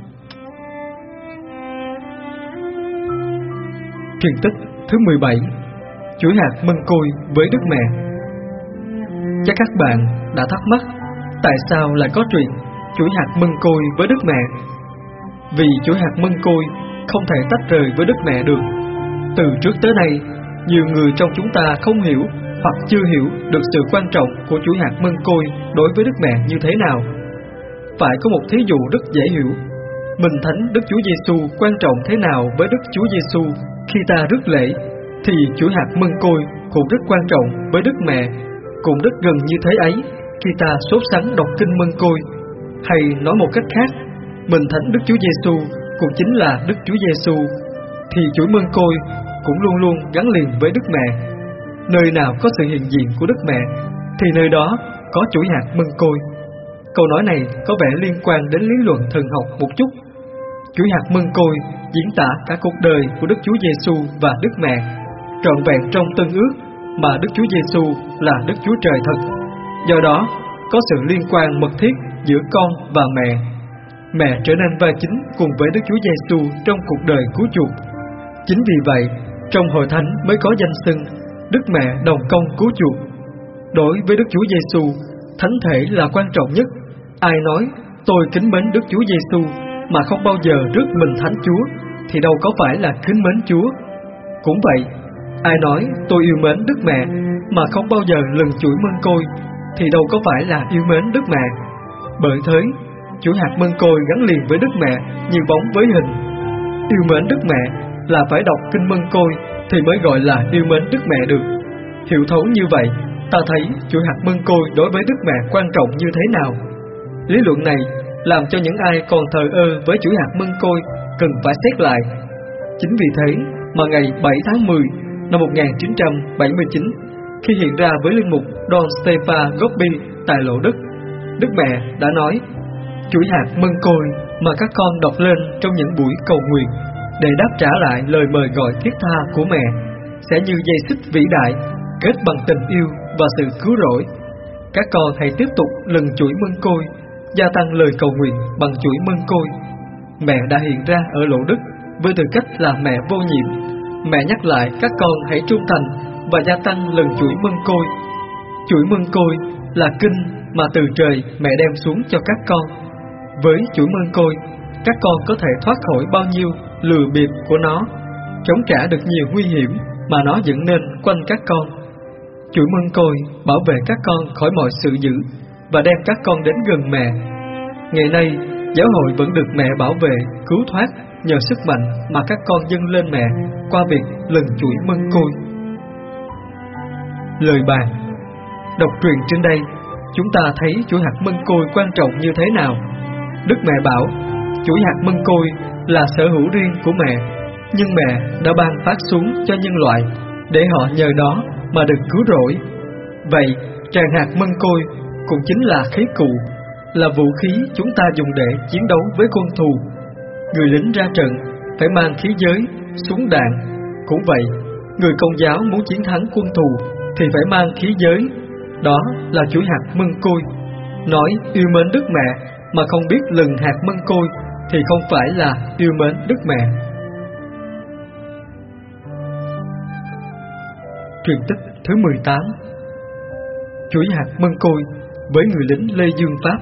Truyền tích thứ mười bảy. Chuỗi hạt mân côi với Đức Mẹ. Chắc các bạn đã thắc mắc tại sao lại có chuyện chuỗi hạt mân côi với Đức Mẹ. Vì chuỗi hạt mân côi không thể tách rời với Đức Mẹ được. Từ trước tới nay, nhiều người trong chúng ta không hiểu hoặc chưa hiểu được sự quan trọng của chuỗi hạt mân côi đối với Đức Mẹ như thế nào. Phải có một thí dụ rất dễ hiểu. Mình thánh Đức Chúa Giêsu quan trọng thế nào với Đức Chúa Giêsu khi ta rước lễ, thì chuỗi hạt mân côi cũng rất quan trọng với Đức Mẹ, cũng rất gần như thế ấy khi ta sốt sắng đọc kinh mân côi. Hay nói một cách khác, mình thánh Đức Chúa Giêsu cũng chính là Đức Chúa Giêsu, thì chuỗi mân côi cũng luôn luôn gắn liền với Đức Mẹ. Nơi nào có sự hiện diện của Đức Mẹ thì nơi đó có chuỗi hạt mân côi. Câu nói này có vẻ liên quan đến lý luận thần học một chút. Chuỗi hạt mân côi diễn tả cả cuộc đời của Đức Chúa Giêsu và Đức Mẹ, trọn vẹn trong Tân Ước mà Đức Chúa Giêsu là Đức Chúa Trời thật. Do đó, có sự liên quan mật thiết giữa con và mẹ. Mẹ trở nên vai chính cùng với Đức Chúa Giêsu trong cuộc đời cứu chuộc. Chính vì vậy, trong Hội Thánh mới có danh xưng Đức Mẹ đồng công cứu chuộc. Đối với Đức Chúa Giêsu, thánh thể là quan trọng nhất. Ai nói tôi kính mến Đức Chúa Giêsu mà không bao giờ rước mình thánh Chúa thì đâu có phải là kính mến Chúa. Cũng vậy, ai nói tôi yêu mến Đức Mẹ mà không bao giờ lần chuỗi mân côi thì đâu có phải là yêu mến Đức Mẹ. Bởi thế, chuỗi hạt mân côi gắn liền với Đức Mẹ như bóng với hình. Yêu mến Đức Mẹ là phải đọc kinh mân côi thì mới gọi là yêu mến Đức Mẹ được. Hiểu thấu như vậy, ta thấy chuỗi hạt mân côi đối với Đức Mẹ quan trọng như thế nào. Lý luận này làm cho những ai còn thờ ơ với chuỗi hạt mân côi cần phải xét lại. Chính vì thế mà ngày bảy tháng mười năm một nghìn chín trăm bảy mươi chín, khi hiện ra với linh mục Don Stefan Gobbi tại Lộ Đức, Đức Mẹ đã nói: chuỗi hạt mân côi mà các con đọc lên trong những buổi cầu nguyện để đáp trả lại lời mời gọi thiết tha của mẹ sẽ như dây xích vĩ đại kết bằng tình yêu và sự cứu rỗi. Các con hãy tiếp tục lần chuỗi mân côi, gia tăng lời cầu nguyện bằng chuỗi mân côi. Mẹ đã hiện ra ở Lộ Đức với tư cách là mẹ vô nhiệm. Mẹ nhắc lại các con hãy trung thành và gia tăng lần chuỗi mân côi. Chuỗi mân côi là kinh mà từ trời mẹ đem xuống cho các con. Với chuỗi mân côi, các con có thể thoát khỏi bao nhiêu lừa bịp của nó, chống trả được nhiều nguy hiểm mà nó dựng nên quanh các con. Chuỗi mân côi bảo vệ các con khỏi mọi sự dữ và đem các con đến gần mẹ. Ngày nay, giáo hội vẫn được mẹ bảo vệ, cứu thoát nhờ sức mạnh mà các con dâng lên mẹ qua việc lần chuỗi mân côi. Lời bàn. Đọc truyện trên đây, chúng ta thấy chuỗi hạt mân côi quan trọng như thế nào. Đức Mẹ bảo chuỗi hạt mân côi là sở hữu riêng của mẹ, nhưng mẹ đã ban phát xuống cho nhân loại để họ nhờ đó mà được cứu rỗi. Vậy tràng hạt mân côi cũng chính là khí cụ, là vũ khí chúng ta dùng để chiến đấu với quân thù. Người lính ra trận phải mang khí giới, súng đạn. Cũng vậy, người Công giáo muốn chiến thắng quân thù thì phải mang khí giới. Đó là chuỗi hạt mân côi. Nói yêu mến Đức Mẹ mà không biết lần hạt mân côi thì không phải là yêu mến Đức Mẹ. Truyền tích thứ mười tám. Chuỗi hạt mân côi với người lính Lê Dương Pháp.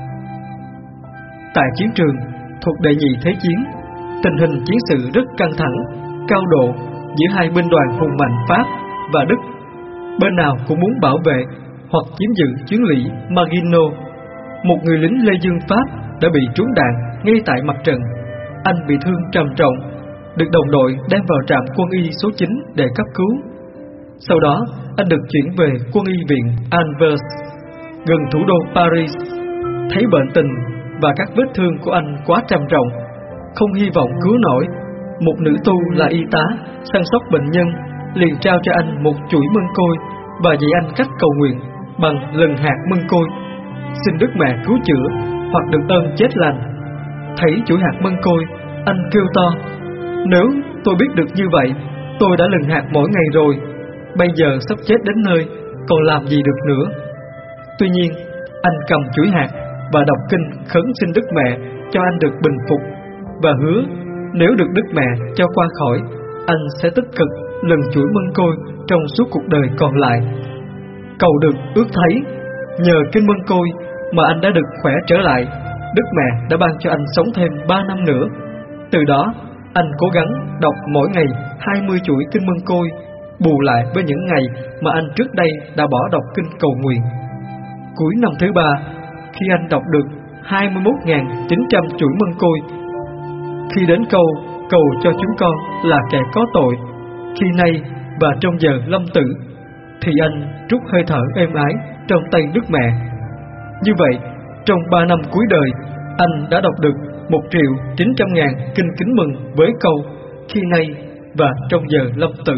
Tại chiến trường thuộc đệ nhị thế chiến, tình hình chiến sự rất căng thẳng, cao độ giữa hai binh đoàn hùng mạnh Pháp và Đức. Bên nào cũng muốn bảo vệ hoặc chiếm giữ chuyến lỵ Maginot. Một người lính Lê Dương Pháp đã bị trúng đạn ngay tại mặt trận. Anh bị thương trầm trọng, được đồng đội đem vào trạm quân y số chín để cấp cứu. Sau đó, anh được chuyển về quân y viện Anvers, gần thủ đô Paris. Thấy bệnh tình và các vết thương của anh quá trầm trọng, không hy vọng cứu nổi, một nữ tu là y tá săn sóc bệnh nhân liền trao cho anh một chuỗi mân côi và dạy anh cách cầu nguyện bằng lần hạt mân côi, xin Đức Mẹ cứu chữa hoặc được ơn chết lành. Thấy chuỗi hạt mân côi, anh kêu to: nếu tôi biết được như vậy, tôi đã lần hạt mỗi ngày rồi. Bây giờ sắp chết đến nơi, còn làm gì được nữa. Tuy nhiên, anh cầm chuỗi hạt và đọc kinh khấn xin Đức Mẹ cho anh được bình phục, và hứa nếu được Đức Mẹ cho qua khỏi, anh sẽ tích cực lần chuỗi mân côi trong suốt cuộc đời còn lại. Cầu được ước thấy, nhờ kinh mân côi mà anh đã được khỏe trở lại. Đức Mẹ đã ban cho anh sống thêm ba năm nữa. Từ đó, anh cố gắng đọc mỗi ngày hai mươi chuỗi kinh mân côi, bù lại với những ngày mà anh trước đây đã bỏ đọc kinh cầu nguyện. Cuối năm thứ ba, khi anh đọc được hai mươi mốt nghìn chín trăm chuỗi mân côi, khi đến câu cầu cho chúng con là kẻ có tội, khi nay và trong giờ lâm tử, thì anh trút hơi thở êm ái trong tay Đức Mẹ. Như vậy, trong ba năm cuối đời, anh đã đọc được một triệu chín trăm ngàn kinh kính mừng với câu khi nay và trong giờ lâm tử.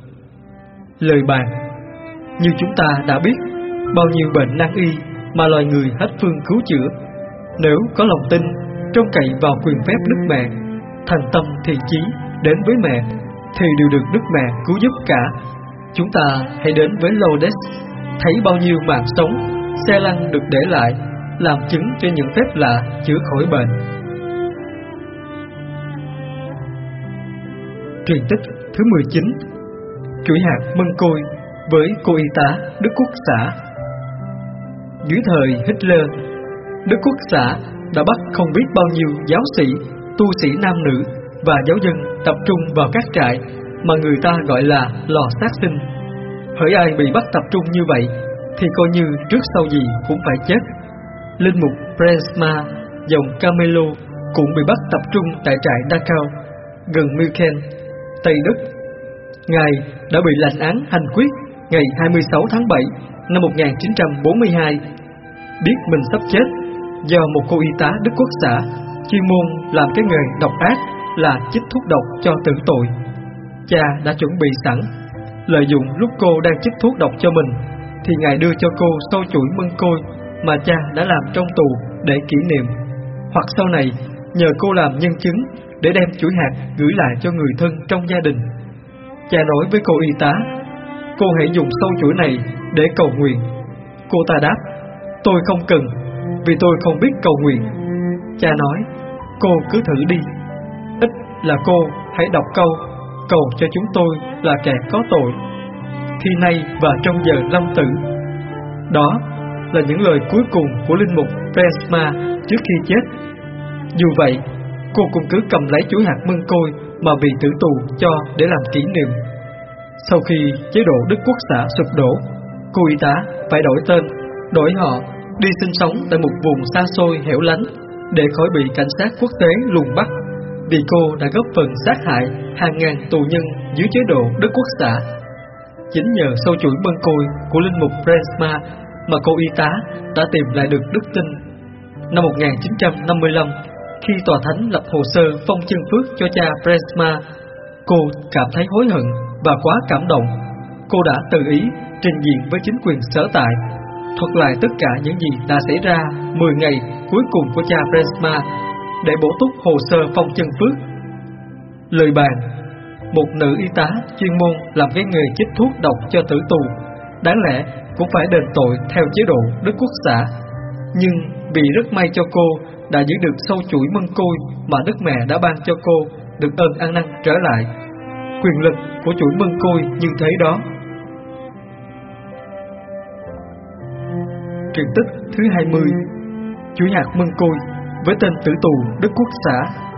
Lời bàn. Như chúng ta đã biết, bao nhiêu bệnh nan y mà loài người hết phương cứu chữa. Nếu có lòng tin, trông cậy vào quyền phép Đức Mẹ, thành tâm thì chí đến với mẹ, thì đều được Đức Mẹ cứu giúp cả. Chúng ta hãy đến với Lourdes, thấy bao nhiêu mạng sống, xe lăn được để lại, làm chứng cho những phép lạ chữa khỏi bệnh. Truyền tích thứ mười chín. Chuỗi hạt mân côi với cô y tá Đức Quốc xã. Dưới thời Hitler, Đức Quốc xã đã bắt không biết bao nhiêu giáo sĩ, tu sĩ nam nữ và giáo dân tập trung vào các trại mà người ta gọi là lò sát sinh. Hỡi ai bị bắt tập trung như vậy thì coi như trước sau gì cũng phải chết. Linh mục Brezma dòng Camelo cũng bị bắt tập trung tại trại Dachau gần München, Tây Đức. Ngài đã bị lãnh án hành quyết ngày hai mươi sáu tháng bảy năm một nghìn chín trăm bốn mươi hai. Biết mình sắp chết do một cô y tá Đức Quốc xã chuyên môn làm cái nghề độc ác là chích thuốc độc cho tử tội. Cha đã chuẩn bị sẵn, lợi dụng lúc cô đang chích thuốc độc cho mình thì Ngài đưa cho cô sâu chuỗi mân côi mà cha đã làm trong tù để kỷ niệm, hoặc sau này nhờ cô làm nhân chứng để đem chuỗi hạt gửi lại cho người thân trong gia đình. Cha nói với cô y tá: cô hãy dùng sâu chuỗi này để cầu nguyện. Cô ta đáp: tôi không cần, vì tôi không biết cầu nguyện. Cha nói: cô cứ thử đi, ít là cô hãy đọc câu cầu cho chúng tôi là kẻ có tội, khi nay và trong giờ lâm tử. Đó là những lời cuối cùng của linh mục Brezma trước khi chết. Dù vậy, cô cũng cứ cầm lấy chuỗi hạt mân côi mà bị tử tù cho để làm kỷ niệm. Sau khi chế độ Đức Quốc xã sụp đổ, cô y tá phải đổi tên, đổi họ, đi sinh sống tại một vùng xa xôi hẻo lánh để khỏi bị cảnh sát quốc tế lùng bắt, vì cô đã góp phần sát hại hàng ngàn tù nhân dưới chế độ Đức Quốc xã. Chính nhờ sâu chuỗi mân côi của linh mục Brensma mà cô y tá đã tìm lại được đức tin. Năm một nghìn chín trăm năm mươi lăm, khi tòa thánh lập hồ sơ phong chân phước cho cha Brensma, cô cảm thấy hối hận và quá cảm động. Cô đã tự ý trình diện với chính quyền sở tại, thuật lại tất cả những gì đã xảy ra mười ngày cuối cùng của cha Brensma để bổ túc hồ sơ phong chân phước. Lời bàn: một nữ y tá chuyên môn làm cái nghề chích thuốc độc cho tử tù, đáng lẽ cũng phải đền tội theo chế độ Đức Quốc xã. Nhưng vì rất may cho cô đã giữ được sâu chuỗi mân côi mà Đức Mẹ đã ban cho cô được ơn ăn năn trở lại. Quyền lực của chuỗi mân côi như thế đó. Truyện tích thứ hai mươi: Chuỗi hạt mân côi với tên tử tù Đức Quốc xã.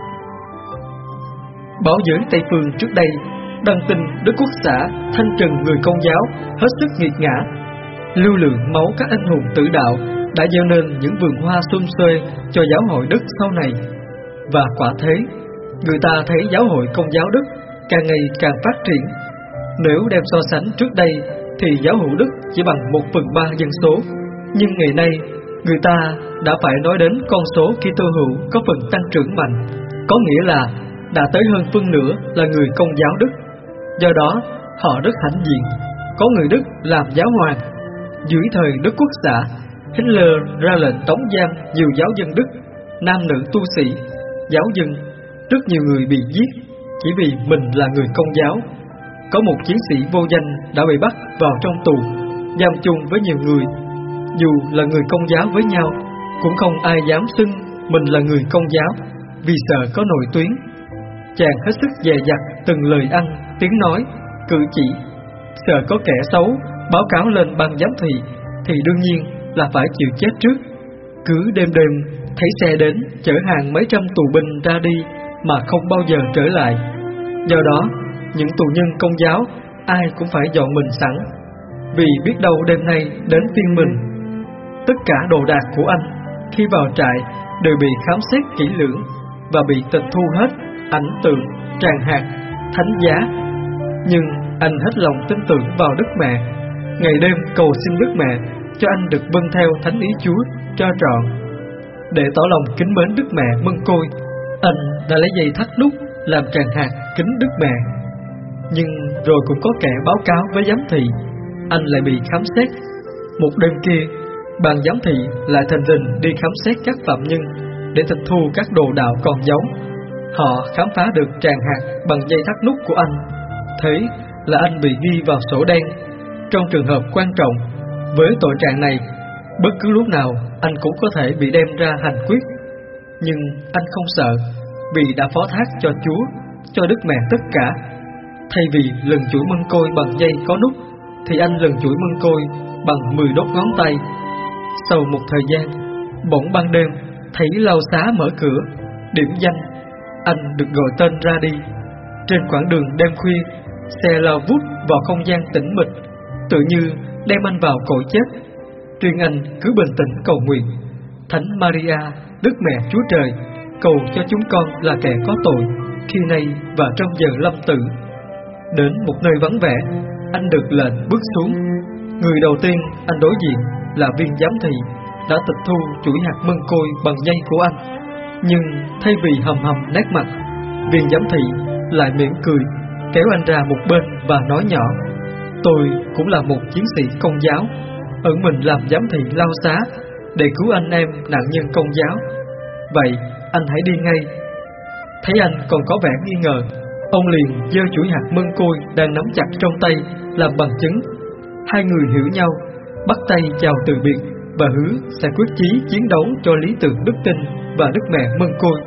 Báo giới Tây Phương trước đây đăng tin Đức Quốc xã thanh trừng người Công giáo hết sức nghiệt ngã. Lưu lượng máu các anh hùng tử đạo đã gieo nên những vườn hoa xum xuê cho giáo hội Đức sau này. Và quả thế, người ta thấy giáo hội Công giáo Đức càng ngày càng phát triển. Nếu đem so sánh trước đây thì giáo hội Đức chỉ bằng một phần ba dân số, nhưng ngày nay người ta đã phải nói đến con số Kitô hữu có phần tăng trưởng mạnh, có nghĩa là đã tới hơn phân nửa là người Công giáo Đức. Do đó họ rất hãnh diện, có người Đức làm giáo hoàng. Dưới thời Đức Quốc xã, Hitler ra lệnh tống giam nhiều giáo dân Đức, nam nữ tu sĩ, giáo dân. Rất nhiều người bị giết chỉ vì mình là người Công giáo. Có một chiến sĩ vô danh đã bị bắt vào trong tù, giam chung với nhiều người. Dù là người Công giáo với nhau, cũng không ai dám xưng mình là người Công giáo, vì sợ có nội tuyến. Chàng hết sức dè dặt từng lời ăn, tiếng nói, cử chỉ, sợ có kẻ xấu báo cáo lên ban giám thị thì đương nhiên là phải chịu chết trước. Cứ đêm đêm thấy xe đến chở hàng mấy trăm tù binh ra đi mà không bao giờ trở lại. Do đó những tù nhân Công giáo ai cũng phải dọn mình sẵn, vì biết đâu đêm nay đến phiên mình. Tất cả đồ đạc của anh khi vào trại đều bị khám xét kỹ lưỡng và bị tịch thu hết ảnh tượng, tràng hạt, thánh giá. Nhưng anh hết lòng tin tưởng vào Đức Mẹ, ngày đêm cầu xin Đức Mẹ cho anh được vâng theo thánh ý Chúa cho trọn. Để tỏ lòng kính mến Đức Mẹ mân côi, anh đã lấy dây thắt nút làm tràng hạt kính Đức Mẹ. Nhưng rồi cũng có kẻ báo cáo với giám thị, anh lại bị khám xét. Một đêm kia, ban giám thị lại thành rình đi khám xét các phạm nhân để tịch thu các đồ đạo còn giấu. Họ khám phá được tràng hạt bằng dây thắt nút của anh. Thế là anh bị ghi vào sổ đen. Trong trường hợp quan trọng, với tội trạng này, bất cứ lúc nào anh cũng có thể bị đem ra hành quyết. Nhưng anh không sợ, vì đã phó thác cho Chúa, cho Đức Mẹ tất cả. Thay vì lần chuỗi mân côi bằng dây có nút, thì anh lần chuỗi mân côi bằng mười đốt ngón tay. Sau một thời gian, bỗng ban đêm thấy lao xá mở cửa, điểm danh. Anh được gọi tên ra đi. Trên quãng đường đêm khuya, xe lao vút vào không gian tĩnh mịch, tự như đem anh vào cõi chết. Riêng anh cứ bình tĩnh cầu nguyện: Thánh Maria, Đức Mẹ Chúa Trời, cầu cho chúng con là kẻ có tội, khi nay và trong giờ lâm tử. Đến một nơi vắng vẻ, anh được lệnh bước xuống. Người đầu tiên anh đối diện là viên giám thị đã tịch thu chuỗi hạt mân côi bằng dây của anh. Nhưng thay vì hầm hầm nét mặt, viên giám thị lại mỉm cười, kéo anh ra một bên và nói nhỏ: Tôi cũng là một chiến sĩ Công giáo, ẩn mình làm giám thị lao xá để cứu anh em nạn nhân Công giáo. Vậy anh hãy đi ngay. Thấy anh còn có vẻ nghi ngờ, ông liền giơ chuỗi hạt mân côi đang nắm chặt trong tay làm bằng chứng. Hai người hiểu nhau, bắt tay chào từ biệt và hứa sẽ quyết chí chiến đấu cho lý tưởng đức tin và Đức Mẹ mân côi.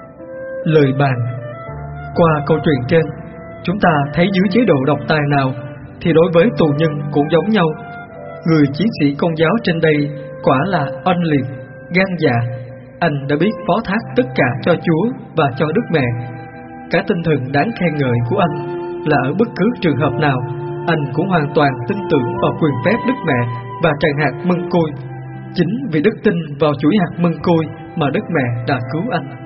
Lời bàn: qua câu chuyện trên, chúng ta thấy dưới chế độ độc tài nào thì đối với tù nhân cũng giống nhau. Người chiến sĩ Công giáo trên đây quả là oanh liệt, gan dạ. Anh đã biết phó thác tất cả cho Chúa và cho Đức Mẹ. Cái tinh thần đáng khen ngợi của anh là ở bất cứ trường hợp nào, anh cũng hoàn toàn tin tưởng vào quyền phép Đức Mẹ và tràng hạt mân côi. Chính vì đức tin vào chuỗi hạt mân côi mà Đức Mẹ đã cứu anh.